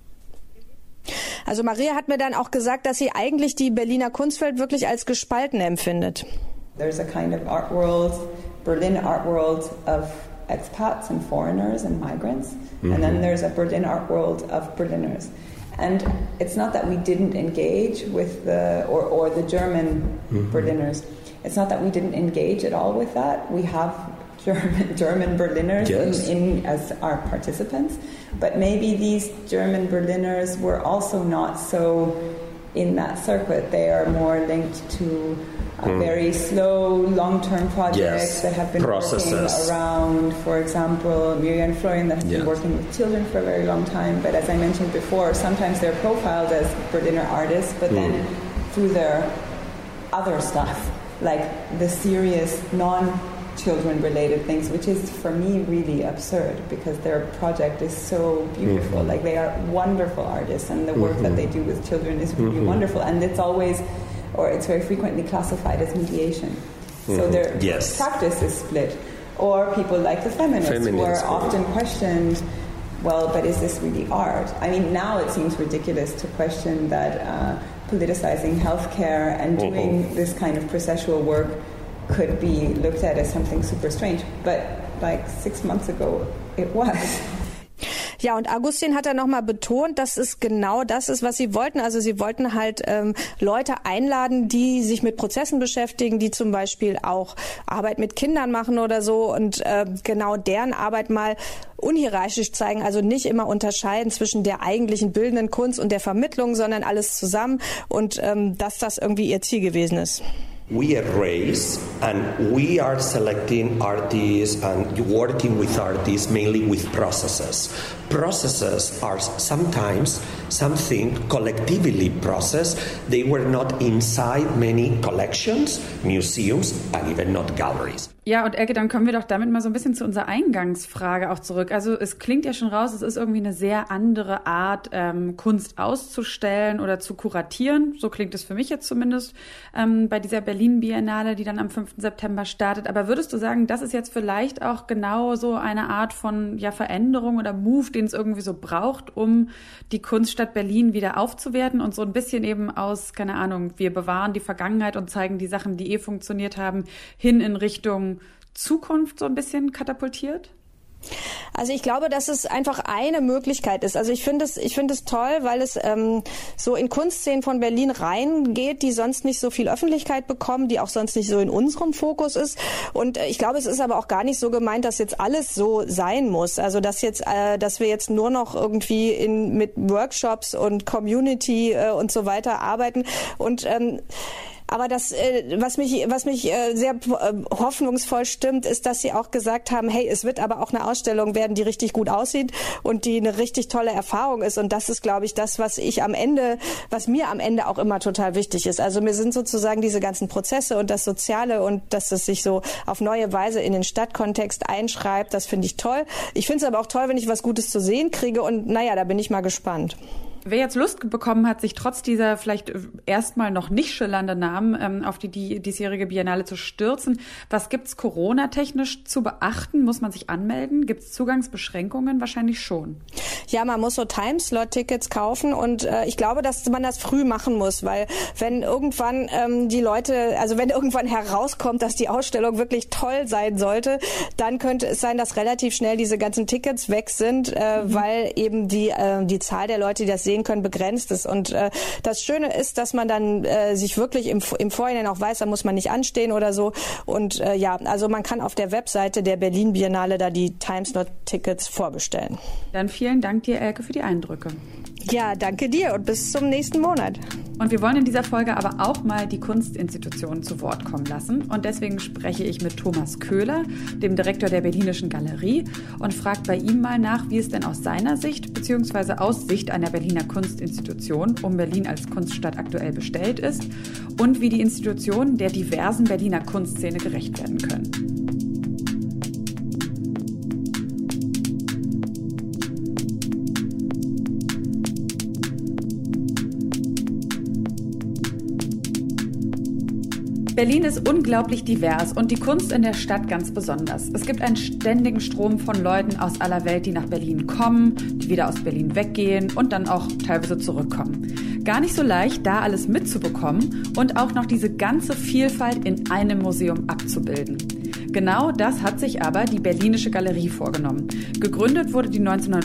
Also Maria hat mir dann auch gesagt, dass sie eigentlich die Berliner Kunstwelt wirklich als gespalten empfindet. There's a kind of art world, Berlin art world of expats and foreigners and migrants, and then there's a Berlin art world of Berliners. And it's not that we didn't engage with the German Berliners. It's not that we didn't engage at all with that. We have German Berliners as our participants, but maybe these German Berliners were also not so in that circuit. They are more linked to very slow, long-term projects that have been working around, for example, Miriam Florian, that has been working with children for a very long time. But as I mentioned before, sometimes they're profiled as Berliner artists, but then through their other stuff, like the serious non-children-related things, which is for me really absurd because their project is so beautiful. Like they are wonderful artists, and the work that they do with children is really wonderful, and it's always, or it's very frequently classified as mediation. So their practice is split. Or people like the feminists who are often questioned, well, but is this really art? I mean, now it seems ridiculous to question that politicizing healthcare and doing this kind of processual work could be looked at as something super strange. But like 6 months ago, it was. Ja, und Agustin hat dann nochmal betont, dass es genau das ist, was sie wollten. Also sie wollten halt Leute einladen, die sich mit Prozessen beschäftigen, die zum Beispiel auch Arbeit mit Kindern machen oder so und genau deren Arbeit mal unhierarchisch zeigen, also nicht immer unterscheiden zwischen der eigentlichen bildenden Kunst und der Vermittlung, sondern alles zusammen und dass das irgendwie ihr Ziel gewesen ist. We erase and we are selecting artists and working with artists mainly with processes. Processes are sometimes something collectively processed. They were not inside many collections, museums and even not galleries. Ja, und Elke, dann kommen wir doch damit mal so ein bisschen zu unserer Eingangsfrage auch zurück. Also es klingt ja schon raus, es ist irgendwie eine sehr andere Art, Kunst auszustellen oder zu kuratieren. So klingt es für mich jetzt zumindest bei dieser Berlin-Biennale, die dann am 5. September startet. Aber würdest du sagen, das ist jetzt vielleicht auch genau so eine Art von Veränderung oder Move, den es irgendwie so braucht, um die Kunststadt Berlin wieder aufzuwerten und so ein bisschen eben aus, keine Ahnung, wir bewahren die Vergangenheit und zeigen die Sachen, die funktioniert haben, hin in Richtung Zukunft so ein bisschen katapultiert? Also ich glaube, dass es einfach eine Möglichkeit ist. Also ich finde es toll, weil es so in Kunstszenen von Berlin reingeht, die sonst nicht so viel Öffentlichkeit bekommen, die auch sonst nicht so in unserem Fokus ist. Und ich glaube, es ist aber auch gar nicht so gemeint, dass jetzt alles so sein muss. Also dass wir jetzt nur noch irgendwie mit Workshops und Community und so weiter arbeiten und aber das, was mich sehr hoffnungsvoll stimmt, ist, dass sie auch gesagt haben, hey, es wird aber auch eine Ausstellung werden, die richtig gut aussieht und die eine richtig tolle Erfahrung ist. Und das ist, glaube ich, das, was mir am Ende auch immer total wichtig ist. Also mir sind sozusagen diese ganzen Prozesse und das Soziale und dass es sich so auf neue Weise in den Stadtkontext einschreibt, das finde ich toll. Ich finde es aber auch toll, wenn ich was Gutes zu sehen kriege und naja, da bin ich mal gespannt. Wer jetzt Lust bekommen hat, sich trotz dieser vielleicht erstmal noch nicht schillernden Namen auf die diesjährige Biennale zu stürzen, was gibt's Corona-technisch zu beachten? Muss man sich anmelden? Gibt's Zugangsbeschränkungen? Wahrscheinlich schon. Ja, man muss so Timeslot-Tickets kaufen und ich glaube, dass man das früh machen muss, weil wenn irgendwann wenn irgendwann herauskommt, dass die Ausstellung wirklich toll sein sollte, dann könnte es sein, dass relativ schnell diese ganzen Tickets weg sind, weil eben die Zahl der Leute, die das sehen können, begrenzt ist. Und das Schöne ist, dass man dann sich wirklich im Vorhinein auch weiß, da muss man nicht anstehen oder so. Und also man kann auf der Webseite der Berlin Biennale da die Timeslot-Tickets vorbestellen. Dann vielen Dank dir, Elke, für die Eindrücke. Ja, danke dir und bis zum nächsten Monat. Und wir wollen in dieser Folge aber auch mal die Kunstinstitutionen zu Wort kommen lassen. Und deswegen spreche ich mit Thomas Köhler, dem Direktor der Berlinischen Galerie, und frage bei ihm mal nach, wie es denn aus seiner Sicht bzw. aus Sicht einer Berliner Kunstinstitution um Berlin als Kunststadt aktuell bestellt ist und wie die Institutionen der diversen Berliner Kunstszene gerecht werden können. Berlin ist unglaublich divers und die Kunst in der Stadt ganz besonders. Es gibt einen ständigen Strom von Leuten aus aller Welt, die nach Berlin kommen, die wieder aus Berlin weggehen und dann auch teilweise zurückkommen. Gar nicht so leicht, da alles mitzubekommen und auch noch diese ganze Vielfalt in einem Museum abzubilden. Genau das hat sich aber die Berlinische Galerie vorgenommen. Gegründet wurde die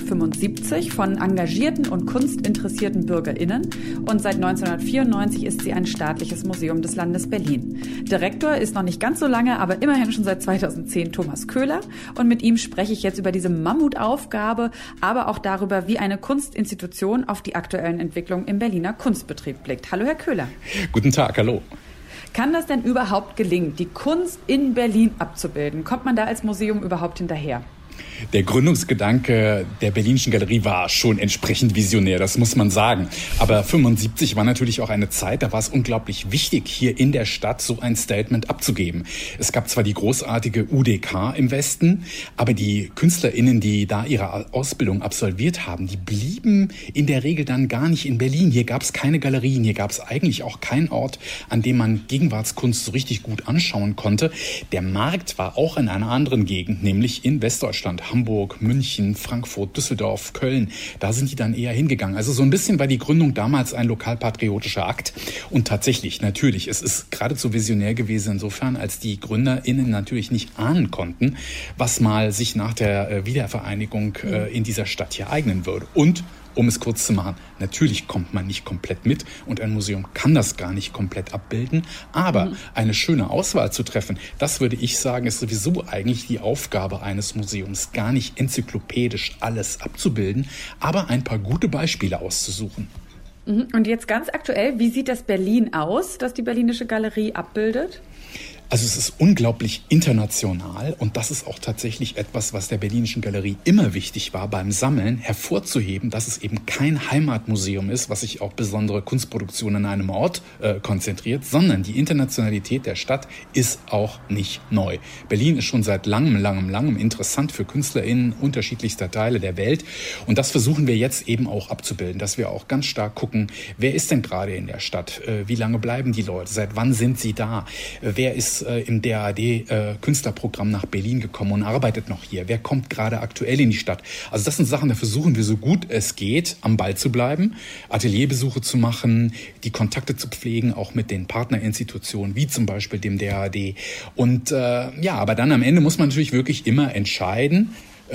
1975 von engagierten und kunstinteressierten BürgerInnen und seit 1994 ist sie ein staatliches Museum des Landes Berlin. Direktor ist noch nicht ganz so lange, aber immerhin schon seit 2010 Thomas Köhler und mit ihm spreche ich jetzt über diese Mammutaufgabe, aber auch darüber, wie eine Kunstinstitution auf die aktuellen Entwicklungen im Berliner Kunstbetrieb blickt. Hallo Herr Köhler. Guten Tag, hallo. Kann das denn überhaupt gelingen, die Kunst in Berlin abzubilden? Kommt man da als Museum überhaupt hinterher? Der Gründungsgedanke der Berlinischen Galerie war schon entsprechend visionär, das muss man sagen. Aber 75 war natürlich auch eine Zeit, da war es unglaublich wichtig, hier in der Stadt so ein Statement abzugeben. Es gab zwar die großartige UDK im Westen, aber die KünstlerInnen, die da ihre Ausbildung absolviert haben, die blieben in der Regel dann gar nicht in Berlin. Hier gab es keine Galerien, hier gab es eigentlich auch keinen Ort, an dem man Gegenwartskunst so richtig gut anschauen konnte. Der Markt war auch in einer anderen Gegend, nämlich in Westdeutschland. Hamburg, München, Frankfurt, Düsseldorf, Köln, da sind die dann eher hingegangen. Also so ein bisschen war die Gründung damals ein lokalpatriotischer Akt. Und tatsächlich, natürlich, es ist geradezu visionär gewesen insofern, als die GründerInnen natürlich nicht ahnen konnten, was mal sich nach der Wiedervereinigung in dieser Stadt hier eignen würde. Und um es kurz zu machen, natürlich kommt man nicht komplett mit und ein Museum kann das gar nicht komplett abbilden. Aber eine schöne Auswahl zu treffen, das würde ich sagen, ist sowieso eigentlich die Aufgabe eines Museums. Gar nicht enzyklopädisch alles abzubilden, aber ein paar gute Beispiele auszusuchen. Und jetzt ganz aktuell, wie sieht das Berlin aus, das die Berlinische Galerie abbildet? Also es ist unglaublich international und das ist auch tatsächlich etwas, was der Berlinischen Galerie immer wichtig war beim Sammeln, hervorzuheben, dass es eben kein Heimatmuseum ist, was sich auf besondere Kunstproduktionen an einem Ort konzentriert, sondern die Internationalität der Stadt ist auch nicht neu. Berlin ist schon seit langem interessant für KünstlerInnen unterschiedlichster Teile der Welt und das versuchen wir jetzt eben auch abzubilden, dass wir auch ganz stark gucken, wer ist denn gerade in der Stadt, wie lange bleiben die Leute, seit wann sind sie da, wer ist im DAAD-Künstlerprogramm nach Berlin gekommen und arbeitet noch hier. Wer kommt gerade aktuell in die Stadt? Also das sind Sachen, da versuchen wir so gut es geht, am Ball zu bleiben, Atelierbesuche zu machen, die Kontakte zu pflegen, auch mit den Partnerinstitutionen, wie zum Beispiel dem DAAD. Und aber dann am Ende muss man natürlich wirklich immer entscheiden,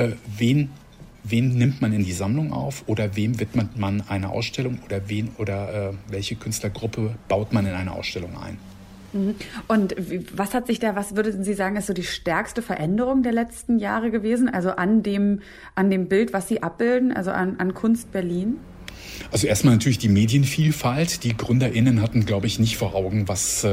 wen nimmt man in die Sammlung auf oder wem widmet man eine Ausstellung oder welche Künstlergruppe baut man in eine Ausstellung ein. Und was würden Sie sagen, ist so die stärkste Veränderung der letzten Jahre gewesen? Also an dem Bild, was Sie abbilden, also an Kunst Berlin? Also erstmal natürlich die Medienvielfalt. Die GründerInnen hatten, glaube ich, nicht vor Augen, was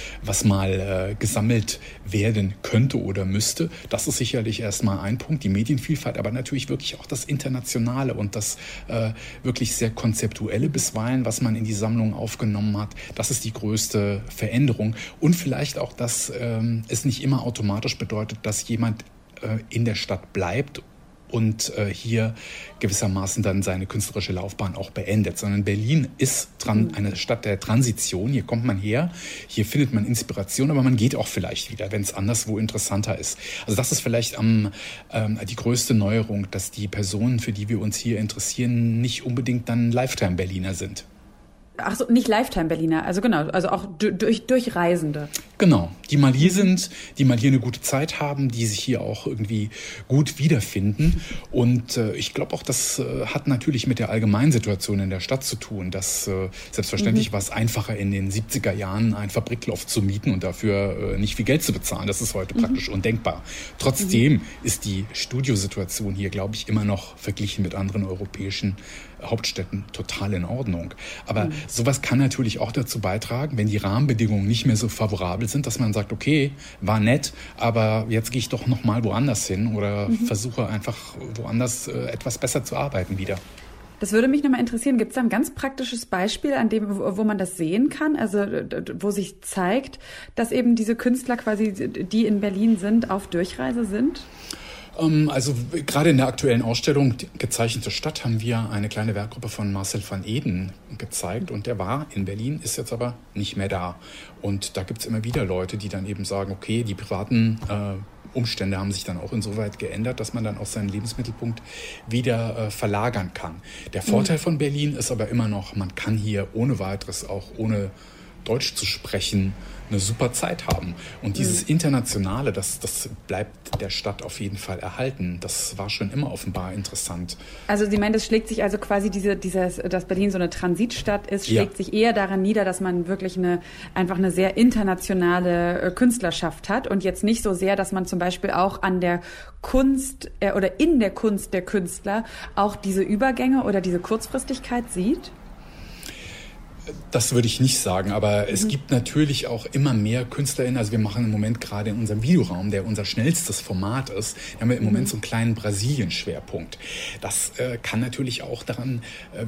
mal gesammelt werden könnte oder müsste. Das ist sicherlich erstmal ein Punkt, die Medienvielfalt, aber natürlich wirklich auch das Internationale und das wirklich sehr Konzeptuelle bisweilen, was man in die Sammlung aufgenommen hat. Das ist die größte Veränderung. Und vielleicht auch, dass es nicht immer automatisch bedeutet, dass jemand in der Stadt bleibt und hier gewissermaßen dann seine künstlerische Laufbahn auch beendet, sondern Berlin ist eine Stadt der Transition. Hier kommt man her, hier findet man Inspiration, aber man geht auch vielleicht wieder, wenn es anderswo interessanter ist. Also das ist vielleicht die größte Neuerung, dass die Personen, für die wir uns hier interessieren, nicht unbedingt dann Lifetime-Berliner sind. Ach so, nicht Lifetime-Berliner, also genau, also auch durch Reisende. Genau, die mal hier sind, die mal hier eine gute Zeit haben, die sich hier auch irgendwie gut wiederfinden. Und ich glaube auch, das hat natürlich mit der allgemeinen Situation in der Stadt zu tun, dass selbstverständlich war es einfacher in den 70er Jahren ein Fabrikloft zu mieten und dafür nicht viel Geld zu bezahlen. Das ist heute praktisch undenkbar. Trotzdem ist die Studiosituation hier, glaube ich, immer noch verglichen mit anderen europäischen Hauptstädten total in Ordnung. Aber sowas kann natürlich auch dazu beitragen, wenn die Rahmenbedingungen nicht mehr so favorabel sind, dass man sagt, okay, war nett, aber jetzt gehe ich doch noch mal woanders hin oder versuche einfach woanders etwas besser zu arbeiten wieder. Das würde mich nochmal interessieren. Gibt es da ein ganz praktisches Beispiel, an dem, wo man das sehen kann? Also wo sich zeigt, dass eben diese Künstler quasi, die in Berlin sind, auf Durchreise sind? Also gerade in der aktuellen Ausstellung Gezeichnete Stadt haben wir eine kleine Werkgruppe von Marcel van Eden gezeigt und der war in Berlin, ist jetzt aber nicht mehr da. Und da gibt's immer wieder Leute, die dann eben sagen, okay, die privaten Umstände haben sich dann auch insoweit geändert, dass man dann auch seinen Lebensmittelpunkt wieder verlagern kann. Der Vorteil von Berlin ist aber immer noch, man kann hier ohne weiteres, auch ohne Deutsch zu sprechen, eine super Zeit haben. Und dieses Internationale, das bleibt der Stadt auf jeden Fall erhalten. Das war schon immer offenbar interessant. Also Sie meinen, das schlägt sich also quasi dass Berlin so eine Transitstadt ist, schlägt sich eher daran nieder, dass man wirklich einfach eine sehr internationale Künstlerschaft hat und jetzt nicht so sehr, dass man zum Beispiel auch an der Kunst oder in der Kunst der Künstler auch diese Übergänge oder diese Kurzfristigkeit sieht? Das würde ich nicht sagen, aber es gibt natürlich auch immer mehr KünstlerInnen. Also wir machen im Moment gerade in unserem Videoraum, der unser schnellstes Format ist, haben wir im Moment so einen kleinen Brasilien-Schwerpunkt. Das kann natürlich auch daran,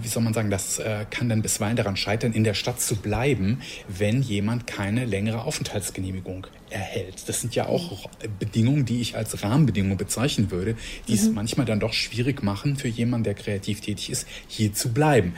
das kann dann bisweilen daran scheitern, in der Stadt zu bleiben, wenn jemand keine längere Aufenthaltsgenehmigung erhält. Das sind ja auch Bedingungen, die ich als Rahmenbedingungen bezeichnen würde, die es manchmal dann doch schwierig machen für jemanden, der kreativ tätig ist, hier zu bleiben.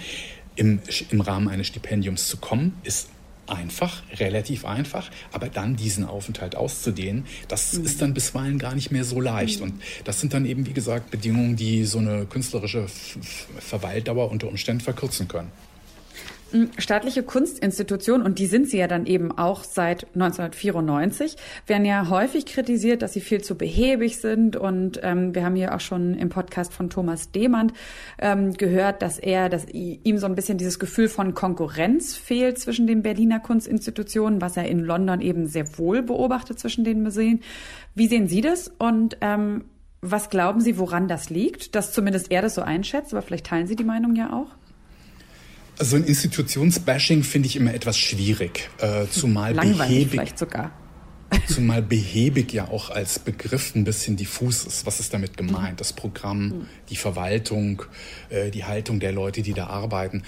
Im Rahmen eines Stipendiums zu kommen, ist einfach, relativ einfach, aber dann diesen Aufenthalt auszudehnen, das ist dann bisweilen gar nicht mehr so leicht. Und das sind dann eben, wie gesagt, Bedingungen, die so eine künstlerische Verweildauer unter Umständen verkürzen können. Staatliche Kunstinstitutionen, und die sind sie ja dann eben auch seit 1994, werden ja häufig kritisiert, dass sie viel zu behäbig sind. Und wir haben hier auch schon im Podcast von Thomas Demand gehört, dass ihm so ein bisschen dieses Gefühl von Konkurrenz fehlt zwischen den Berliner Kunstinstitutionen, was er in London eben sehr wohl beobachtet zwischen den Museen. Wie sehen Sie das? Und was glauben Sie, woran das liegt? Dass zumindest er das so einschätzt, aber vielleicht teilen Sie die Meinung ja auch. Also ein Institutionsbashing finde ich immer etwas schwierig, zumal langweilig vielleicht sogar. Zumal behäbig ja auch als Begriff ein bisschen diffus ist. Was ist damit gemeint? Das Programm, die Verwaltung, die Haltung der Leute, die da arbeiten.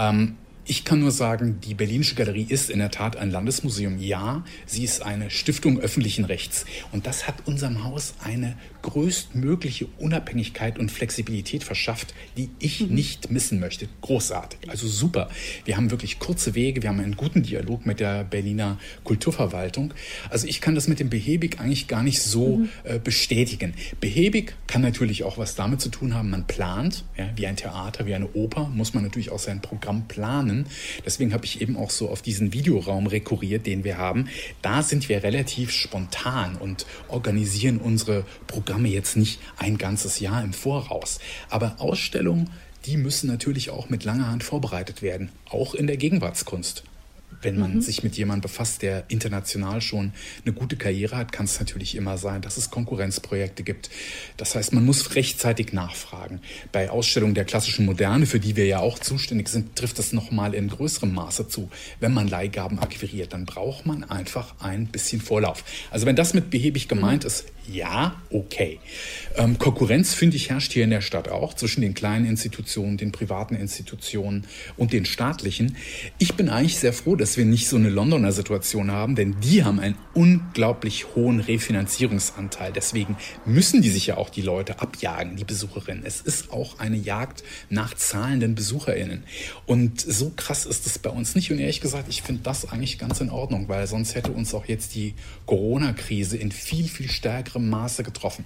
Ich kann nur sagen, die Berlinische Galerie ist in der Tat ein Landesmuseum. Ja, sie ist eine Stiftung öffentlichen Rechts. Und das hat unserem Haus eine größtmögliche Unabhängigkeit und Flexibilität verschafft, die ich nicht missen möchte. Großartig, also super. Wir haben wirklich kurze Wege, wir haben einen guten Dialog mit der Berliner Kulturverwaltung. Also ich kann das mit dem behäbig eigentlich gar nicht so bestätigen. Behäbig kann natürlich auch was damit zu tun haben, man plant, ja, wie ein Theater, wie eine Oper, muss man natürlich auch sein Programm planen. Deswegen habe ich eben auch so auf diesen Videoraum rekurriert, den wir haben. Da sind wir relativ spontan und organisieren unsere Programme jetzt nicht ein ganzes Jahr im Voraus. Aber Ausstellungen, die müssen natürlich auch mit langer Hand vorbereitet werden, auch in der Gegenwartskunst. Wenn man sich mit jemandem befasst, der international schon eine gute Karriere hat, kann es natürlich immer sein, dass es Konkurrenzprojekte gibt. Das heißt, man muss rechtzeitig nachfragen. Bei Ausstellungen der klassischen Moderne, für die wir ja auch zuständig sind, trifft das nochmal in größerem Maße zu. Wenn man Leihgaben akquiriert, dann braucht man einfach ein bisschen Vorlauf. Also wenn das mit behäbig gemeint ist, ja, okay. Konkurrenz, finde ich, herrscht hier in der Stadt auch zwischen den kleinen Institutionen, den privaten Institutionen und den staatlichen. Ich bin eigentlich sehr froh, dass wir nicht so eine Londoner Situation haben, denn die haben einen unglaublich hohen Refinanzierungsanteil. Deswegen müssen die sich ja auch die Leute abjagen, die Besucherinnen. Es ist auch eine Jagd nach zahlenden BesucherInnen. Und so krass ist es bei uns nicht. Und ehrlich gesagt, ich finde das eigentlich ganz in Ordnung, weil sonst hätte uns auch jetzt die Corona-Krise in viel, viel stärkerem Maße getroffen.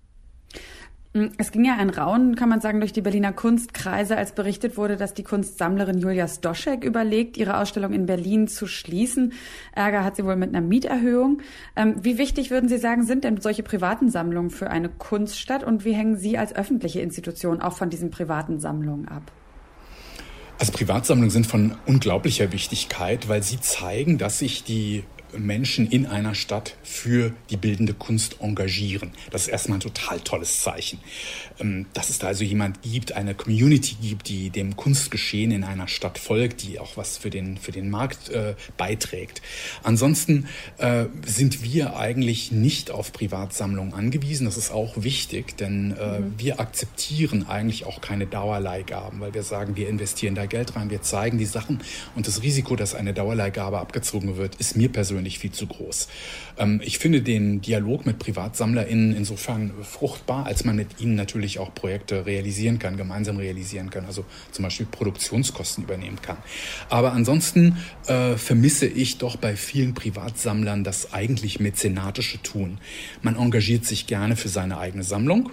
Es ging ja ein Raunen, kann man sagen, durch die Berliner Kunstkreise, als berichtet wurde, dass die Kunstsammlerin Julia Stoschek überlegt, ihre Ausstellung in Berlin zu schließen. Ärger hat sie wohl mit einer Mieterhöhung. Wie wichtig, würden Sie sagen, sind denn solche privaten Sammlungen für eine Kunststadt und wie hängen Sie als öffentliche Institution auch von diesen privaten Sammlungen ab? Also Privatsammlungen sind von unglaublicher Wichtigkeit, weil sie zeigen, dass sich die Menschen in einer Stadt für die bildende Kunst engagieren. Das ist erstmal ein total tolles Zeichen. Dass es da also jemand gibt, eine Community gibt, die dem Kunstgeschehen in einer Stadt folgt, die auch was für den Markt beiträgt. Ansonsten sind wir eigentlich nicht auf Privatsammlungen angewiesen. Das ist auch wichtig, denn wir akzeptieren eigentlich auch keine Dauerleihgaben, weil wir sagen, wir investieren da Geld rein, wir zeigen die Sachen und das Risiko, dass eine Dauerleihgabe abgezogen wird, ist mir persönlich viel zu groß. Ich finde den Dialog mit PrivatsammlerInnen insofern fruchtbar, als man mit ihnen natürlich auch Projekte realisieren kann, gemeinsam realisieren kann, also zum Beispiel Produktionskosten übernehmen kann. Aber ansonsten vermisse ich doch bei vielen Privatsammlern das eigentlich mäzenatische Tun. Man engagiert sich gerne für seine eigene Sammlung.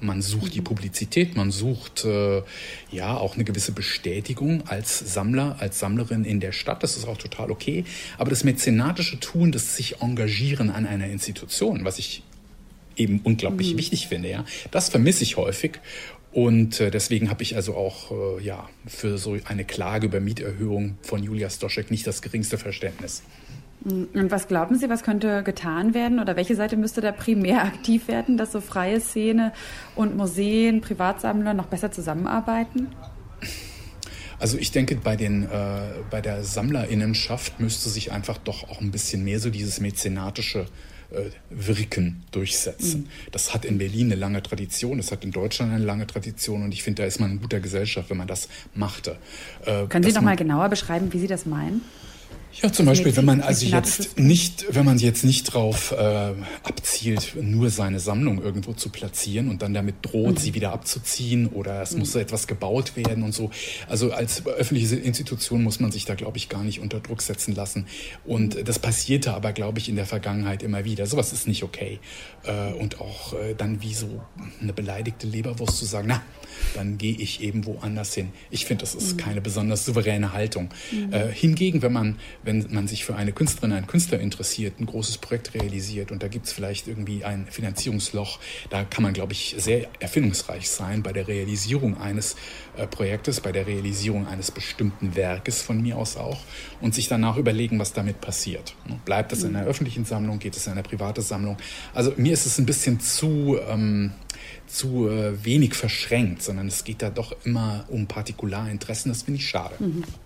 man sucht die Publizität, man sucht auch eine gewisse Bestätigung als Sammler, als Sammlerin in der Stadt. Das ist auch total okay. Aber das mäzenatische Tun, das sich engagieren an einer Institution, was ich eben unglaublich wichtig finde, ja, das vermisse ich häufig. Und deswegen habe ich also auch für so eine Klage über Mieterhöhung von Julia Stoschek nicht das geringste Verständnis. Und was glauben Sie, was könnte getan werden oder welche Seite müsste da primär aktiv werden, dass so freie Szene und Museen, Privatsammler noch besser zusammenarbeiten? Also ich denke, bei der SammlerInnenschaft müsste sich einfach doch auch ein bisschen mehr so dieses mäzenatische Wirken durchsetzen. Das hat in Berlin eine lange Tradition, das hat in Deutschland eine lange Tradition und ich finde, da ist man in guter Gesellschaft, wenn man das machte. Können Sie noch mal genauer beschreiben, wie Sie das meinen? Ja, zum Beispiel, wenn man jetzt nicht drauf abzielt, nur seine Sammlung irgendwo zu platzieren und dann damit droht, sie wieder abzuziehen oder es muss so etwas gebaut werden und so. Also als öffentliche Institution muss man sich da, glaube ich, gar nicht unter Druck setzen lassen. Und das passierte aber, glaube ich, in der Vergangenheit immer wieder. Sowas ist nicht okay. Und auch dann wie so eine beleidigte Leberwurst zu sagen, na, dann gehe ich eben woanders hin. Ich finde, das ist keine besonders souveräne Haltung. Hingegen, wenn man sich für eine Künstlerin, einen Künstler interessiert, ein großes Projekt realisiert und da gibt es vielleicht irgendwie ein Finanzierungsloch, da kann man, glaube ich, sehr erfindungsreich sein bei der Realisierung eines Projektes, bei der Realisierung eines bestimmten Werkes von mir aus auch und sich danach überlegen, was damit passiert. Bleibt das in einer öffentlichen Sammlung, geht es in eine private Sammlung? Also mir ist es ein bisschen zu wenig verschränkt, sondern es geht da doch immer um Partikularinteressen. Das finde ich schade.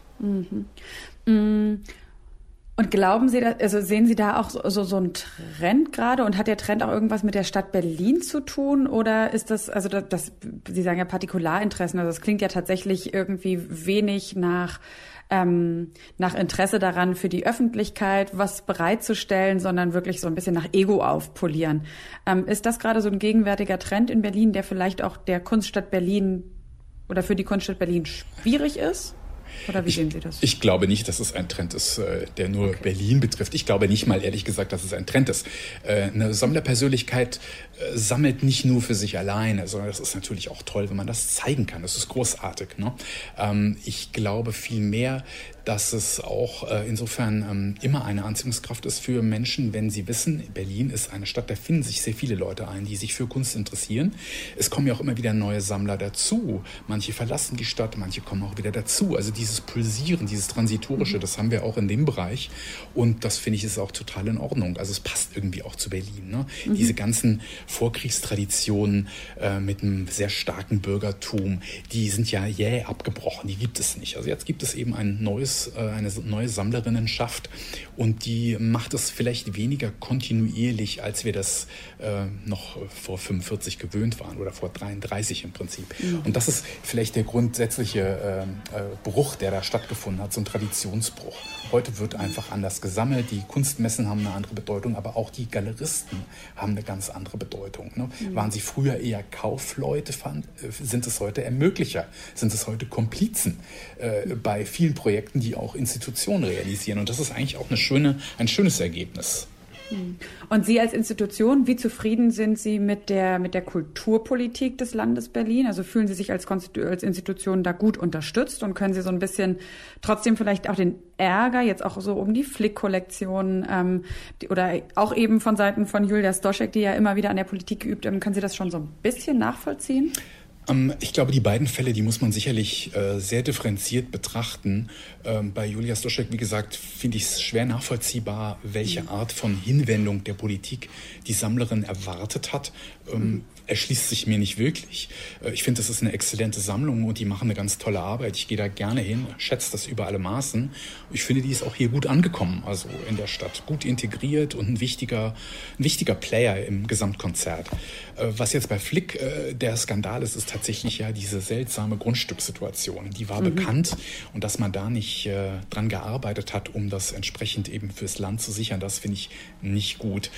Und glauben Sie, also sehen Sie da auch so einen Trend gerade und hat der Trend auch irgendwas mit der Stadt Berlin zu tun oder ist das, also das Sie sagen ja Partikularinteressen, also das klingt ja tatsächlich irgendwie wenig nach Interesse daran, für die Öffentlichkeit was bereitzustellen, sondern wirklich so ein bisschen nach Ego aufpolieren. Ist das gerade so ein gegenwärtiger Trend in Berlin, der vielleicht auch der Kunststadt Berlin oder für die Kunststadt Berlin schwierig ist? Oder wie sehen Sie das? Ich glaube nicht, dass es ein Trend ist, der nur Berlin betrifft. Ich glaube nicht mal, ehrlich gesagt, dass es ein Trend ist. Eine Sammlerpersönlichkeit sammelt nicht nur für sich alleine, sondern das ist natürlich auch toll, wenn man das zeigen kann. Das ist großartig. Ne? Ich glaube vielmehr, dass es auch insofern immer eine Anziehungskraft ist für Menschen, wenn sie wissen, Berlin ist eine Stadt, da finden sich sehr viele Leute ein, die sich für Kunst interessieren. Es kommen ja auch immer wieder neue Sammler dazu. Manche verlassen die Stadt, manche kommen auch wieder dazu. Also dieses Pulsieren, dieses Transitorische, das haben wir auch in dem Bereich. Und das finde ich ist auch total in Ordnung. Also es passt irgendwie auch zu Berlin. Ne? Diese ganzen Vorkriegstraditionen mit einem sehr starken Bürgertum, die sind ja abgebrochen. Die gibt es nicht. Also jetzt gibt es eben eine neue Sammlerinnenschaft und die macht es vielleicht weniger kontinuierlich, als wir das noch vor 45 gewöhnt waren oder vor 33 im Prinzip. Und das ist vielleicht der grundsätzliche Bruch, der da stattgefunden hat, so ein Traditionsbruch. Heute wird einfach anders gesammelt, die Kunstmessen haben eine andere Bedeutung, aber auch die Galeristen haben eine ganz andere Bedeutung. Ne? Waren sie früher eher Kaufleute, sind es heute Ermöglicher, sind es heute Komplizen bei vielen Projekten, die auch Institutionen realisieren. Und das ist eigentlich auch ein schönes Ergebnis. Und Sie als Institution, wie zufrieden sind Sie mit der Kulturpolitik des Landes Berlin? Also fühlen Sie sich als Institution da gut unterstützt und können Sie so ein bisschen trotzdem vielleicht auch den Ärger jetzt auch so um die Flick-Kollektion oder auch eben von Seiten von Julia Stoschek, die ja immer wieder an der Politik geübt haben, können Sie das schon so ein bisschen nachvollziehen? Ich glaube, die beiden Fälle, die muss man sicherlich sehr differenziert betrachten. Bei Julia Stoschek, wie gesagt, finde ich es schwer nachvollziehbar, welche Art von Hinwendung der Politik die Sammlerin erwartet hat. Erschließt sich mir nicht wirklich. Ich finde, das ist eine exzellente Sammlung und die machen eine ganz tolle Arbeit. Ich gehe da gerne hin, schätze das über alle Maßen. Ich finde, die ist auch hier gut angekommen, also in der Stadt. Gut integriert und ein wichtiger Player im Gesamtkonzert. Was jetzt bei Flick der Skandal ist, ist tatsächlich ja diese seltsame Grundstückssituation. Die war bekannt und dass man da nicht dran gearbeitet hat, um das entsprechend eben fürs Land zu sichern, das finde ich nicht gut.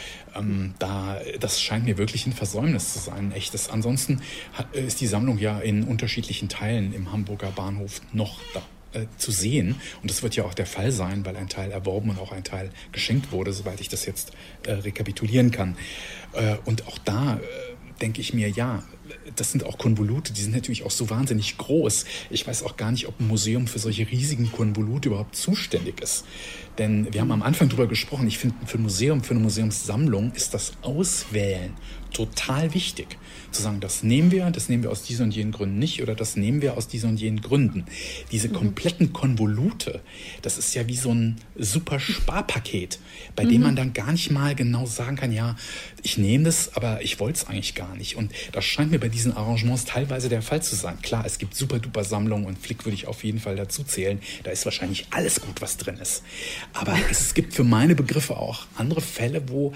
Das scheint mir wirklich ein Versäumnis zu sein, ein echtes. Ansonsten ist die Sammlung ja in unterschiedlichen Teilen im Hamburger Bahnhof noch da zu sehen. Und das wird ja auch der Fall sein, weil ein Teil erworben und auch ein Teil geschenkt wurde, soweit ich das jetzt rekapitulieren kann. Und auch da denke ich mir, ja, das sind auch Konvolute, die sind natürlich auch so wahnsinnig groß. Ich weiß auch gar nicht, ob ein Museum für solche riesigen Konvolute überhaupt zuständig ist. Denn wir haben am Anfang darüber gesprochen, ich finde, für ein Museum, für eine Museumssammlung ist das Auswählen total wichtig. Zu sagen, das nehmen wir aus diesen und jenen Gründen nicht oder das nehmen wir aus diesen und jenen Gründen. Diese kompletten Konvolute, das ist ja wie so ein super Sparpaket, bei dem man dann gar nicht mal genau sagen kann, ja, ich nehme das, aber ich wollte es eigentlich gar nicht. Und das scheint mir bei diesen Arrangements teilweise der Fall zu sein. Klar, es gibt super-duper Sammlungen und Flick würde ich auf jeden Fall dazu zählen. Da ist wahrscheinlich alles gut, was drin ist. Aber es gibt für meine Begriffe auch andere Fälle, wo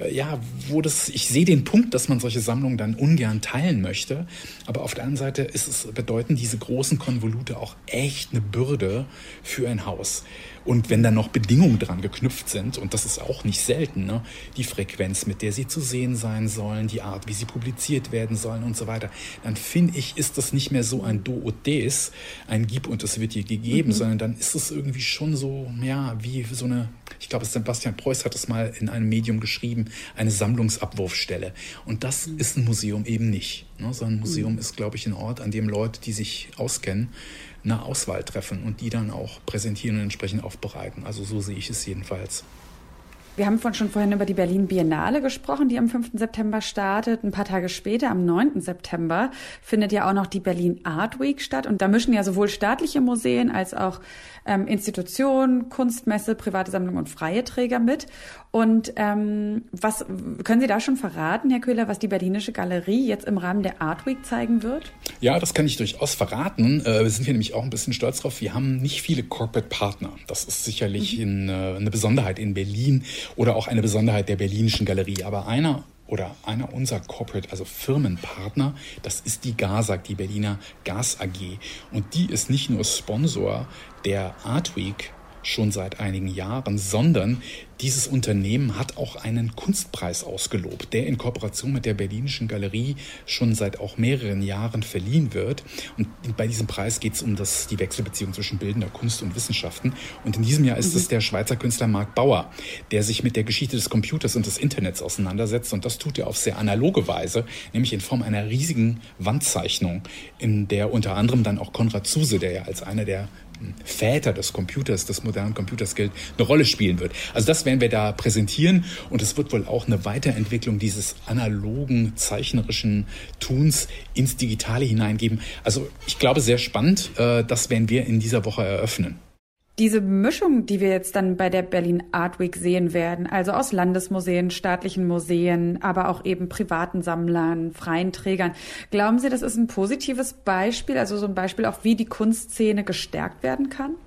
ich sehe den Punkt, dass man solche Sammlungen dann ungern teilen möchte. Aber auf der anderen Seite bedeuten diese großen Konvolute auch echt eine Bürde für ein Haus. Und wenn dann noch Bedingungen dran geknüpft sind, und das ist auch nicht selten, ne, die Frequenz, mit der sie zu sehen sein sollen, die Art, wie sie publiziert werden sollen und so weiter, dann finde ich, ist das nicht mehr so ein Do und Des, ein Gib und es wird dir gegeben, sondern dann ist es irgendwie schon so, ja, wie so eine, ich glaube, Sebastian Preuß hat es mal in einem Medium geschrieben, eine Sammlungsabwurfstelle. Und das ist ein Museum eben nicht. Ne? So ein Museum ist, glaube ich, ein Ort, an dem Leute, die sich auskennen, eine Auswahl treffen und die dann auch präsentieren und entsprechend aufbereiten. Also so sehe ich es jedenfalls. Wir haben schon vorhin über die Berlin Biennale gesprochen, die am 5. September startet. Ein paar Tage später, am 9. September, findet ja auch noch die Berlin Art Week statt. Und da mischen ja sowohl staatliche Museen als auch Institutionen, Kunstmesse, private Sammlungen und freie Träger mit. Und was können Sie da schon verraten, Herr Köhler, was die Berlinische Galerie jetzt im Rahmen der Art Week zeigen wird? Ja, das kann ich durchaus verraten. Wir sind hier nämlich auch ein bisschen stolz drauf. Wir haben nicht viele Corporate Partner. Das ist sicherlich eine Besonderheit in Berlin oder auch eine Besonderheit der Berlinischen Galerie. Aber einer unserer Corporate, also Firmenpartner, das ist die GASAG, die Berliner Gas AG. Und die ist nicht nur Sponsor der Art Week schon seit einigen Jahren, sondern dieses Unternehmen hat auch einen Kunstpreis ausgelobt, der in Kooperation mit der Berlinischen Galerie schon seit auch mehreren Jahren verliehen wird. Und bei diesem Preis geht es um die Wechselbeziehung zwischen bildender Kunst und Wissenschaften. Und in diesem Jahr ist es der Schweizer Künstler Marc Bauer, der sich mit der Geschichte des Computers und des Internets auseinandersetzt. Und das tut er auf sehr analoge Weise, nämlich in Form einer riesigen Wandzeichnung, in der unter anderem dann auch Konrad Zuse, der ja als einer der Väter des Computers, des modernen Computers gilt, eine Rolle spielen wird. Also das werden wir da präsentieren und es wird wohl auch eine Weiterentwicklung dieses analogen, zeichnerischen Tuns ins Digitale hineingeben. Also ich glaube, sehr spannend. Das werden wir in dieser Woche eröffnen. Diese Mischung, die wir jetzt dann bei der Berlin Art Week sehen werden, also aus Landesmuseen, staatlichen Museen, aber auch eben privaten Sammlern, freien Trägern, glauben Sie, das ist ein positives Beispiel, also so ein Beispiel auch, wie die Kunstszene gestärkt werden kann?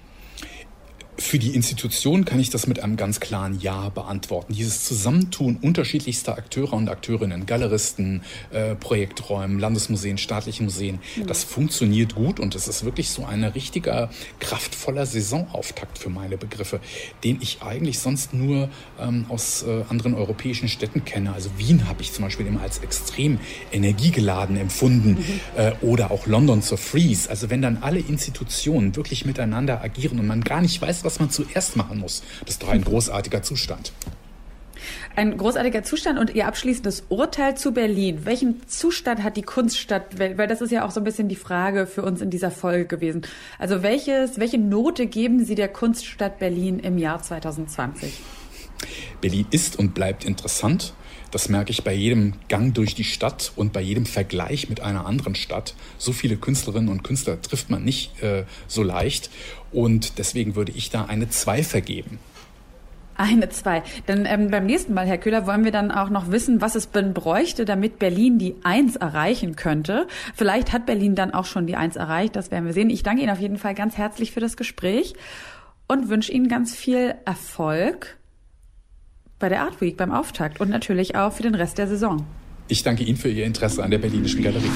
Für die Institution kann ich das mit einem ganz klaren Ja beantworten. Dieses Zusammentun unterschiedlichster Akteure und Akteurinnen, Galeristen, Projekträumen, Landesmuseen, staatliche Museen, das funktioniert gut und es ist wirklich so ein richtiger, kraftvoller Saisonauftakt für meine Begriffe, den ich eigentlich sonst nur aus anderen europäischen Städten kenne. Also Wien habe ich zum Beispiel immer als extrem energiegeladen empfunden oder auch London zur Freeze. Also wenn dann alle Institutionen wirklich miteinander agieren und man gar nicht weiß, was man zuerst machen muss. Das ist doch ein großartiger Zustand. Ein großartiger Zustand und Ihr abschließendes Urteil zu Berlin. Welchen Zustand hat die Kunststadt? Weil das ist ja auch so ein bisschen die Frage für uns in dieser Folge gewesen. Also welche Note geben Sie der Kunststadt Berlin im Jahr 2020? Berlin ist und bleibt interessant. Das merke ich bei jedem Gang durch die Stadt und bei jedem Vergleich mit einer anderen Stadt. So viele Künstlerinnen und Künstler trifft man nicht so leicht. Und deswegen würde ich da eine 2 vergeben. Eine 2. Dann beim nächsten Mal, Herr Köhler, wollen wir dann auch noch wissen, was es bräuchte, damit Berlin die 1 erreichen könnte. Vielleicht hat Berlin dann auch schon die 1 erreicht, das werden wir sehen. Ich danke Ihnen auf jeden Fall ganz herzlich für das Gespräch und wünsche Ihnen ganz viel Erfolg bei der Art Week, beim Auftakt und natürlich auch für den Rest der Saison. Ich danke Ihnen für Ihr Interesse an der Berlinischen Galerie.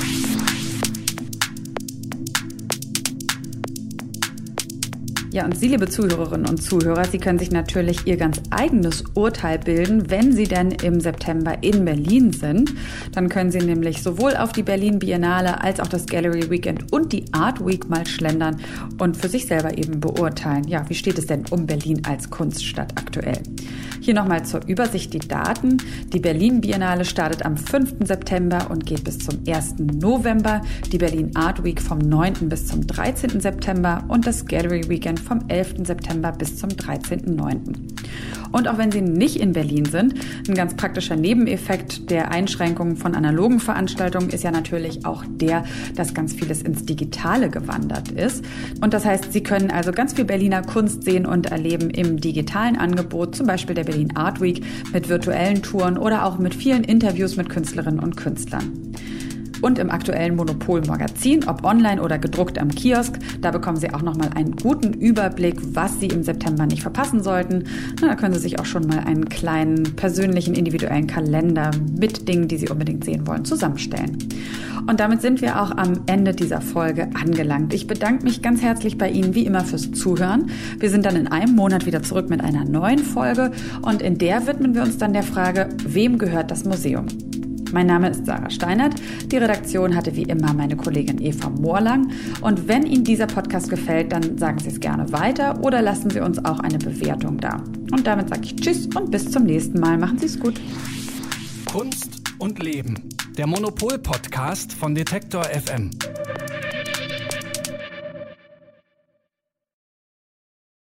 Ja, und Sie, liebe Zuhörerinnen und Zuhörer, Sie können sich natürlich Ihr ganz eigenes Urteil bilden, wenn Sie denn im September in Berlin sind. Dann können Sie nämlich sowohl auf die Berlin Biennale als auch das Gallery Weekend und die Art Week mal schlendern und für sich selber eben beurteilen. Ja, wie steht es denn um Berlin als Kunststadt aktuell? Hier nochmal zur Übersicht die Daten. Die Berlin Biennale startet am 5. September und geht bis zum 1. November. Die Berlin Art Week vom 9. bis zum 13. September und das Gallery Weekend vom 11. September bis zum 13.9. Und auch wenn Sie nicht in Berlin sind, ein ganz praktischer Nebeneffekt der Einschränkungen von analogen Veranstaltungen ist ja natürlich auch der, dass ganz vieles ins Digitale gewandert ist. Und das heißt, Sie können also ganz viel Berliner Kunst sehen und erleben im digitalen Angebot, zum Beispiel der Berlin Art Week mit virtuellen Touren oder auch mit vielen Interviews mit Künstlerinnen und Künstlern. Und im aktuellen Monopol-Magazin, ob online oder gedruckt am Kiosk, da bekommen Sie auch nochmal einen guten Überblick, was Sie im September nicht verpassen sollten. Da können Sie sich auch schon mal einen kleinen, persönlichen, individuellen Kalender mit Dingen, die Sie unbedingt sehen wollen, zusammenstellen. Und damit sind wir auch am Ende dieser Folge angelangt. Ich bedanke mich ganz herzlich bei Ihnen, wie immer, fürs Zuhören. Wir sind dann in einem Monat wieder zurück mit einer neuen Folge und in der widmen wir uns dann der Frage, wem gehört das Museum? Mein Name ist Sarah Steinert. Die Redaktion hatte wie immer meine Kollegin Eva Moorlang. Und wenn Ihnen dieser Podcast gefällt, dann sagen Sie es gerne weiter oder lassen Sie uns auch eine Bewertung da. Und damit sage ich Tschüss und bis zum nächsten Mal. Machen Sie es gut. Kunst und Leben. Der Monopol-Podcast von Detektor FM.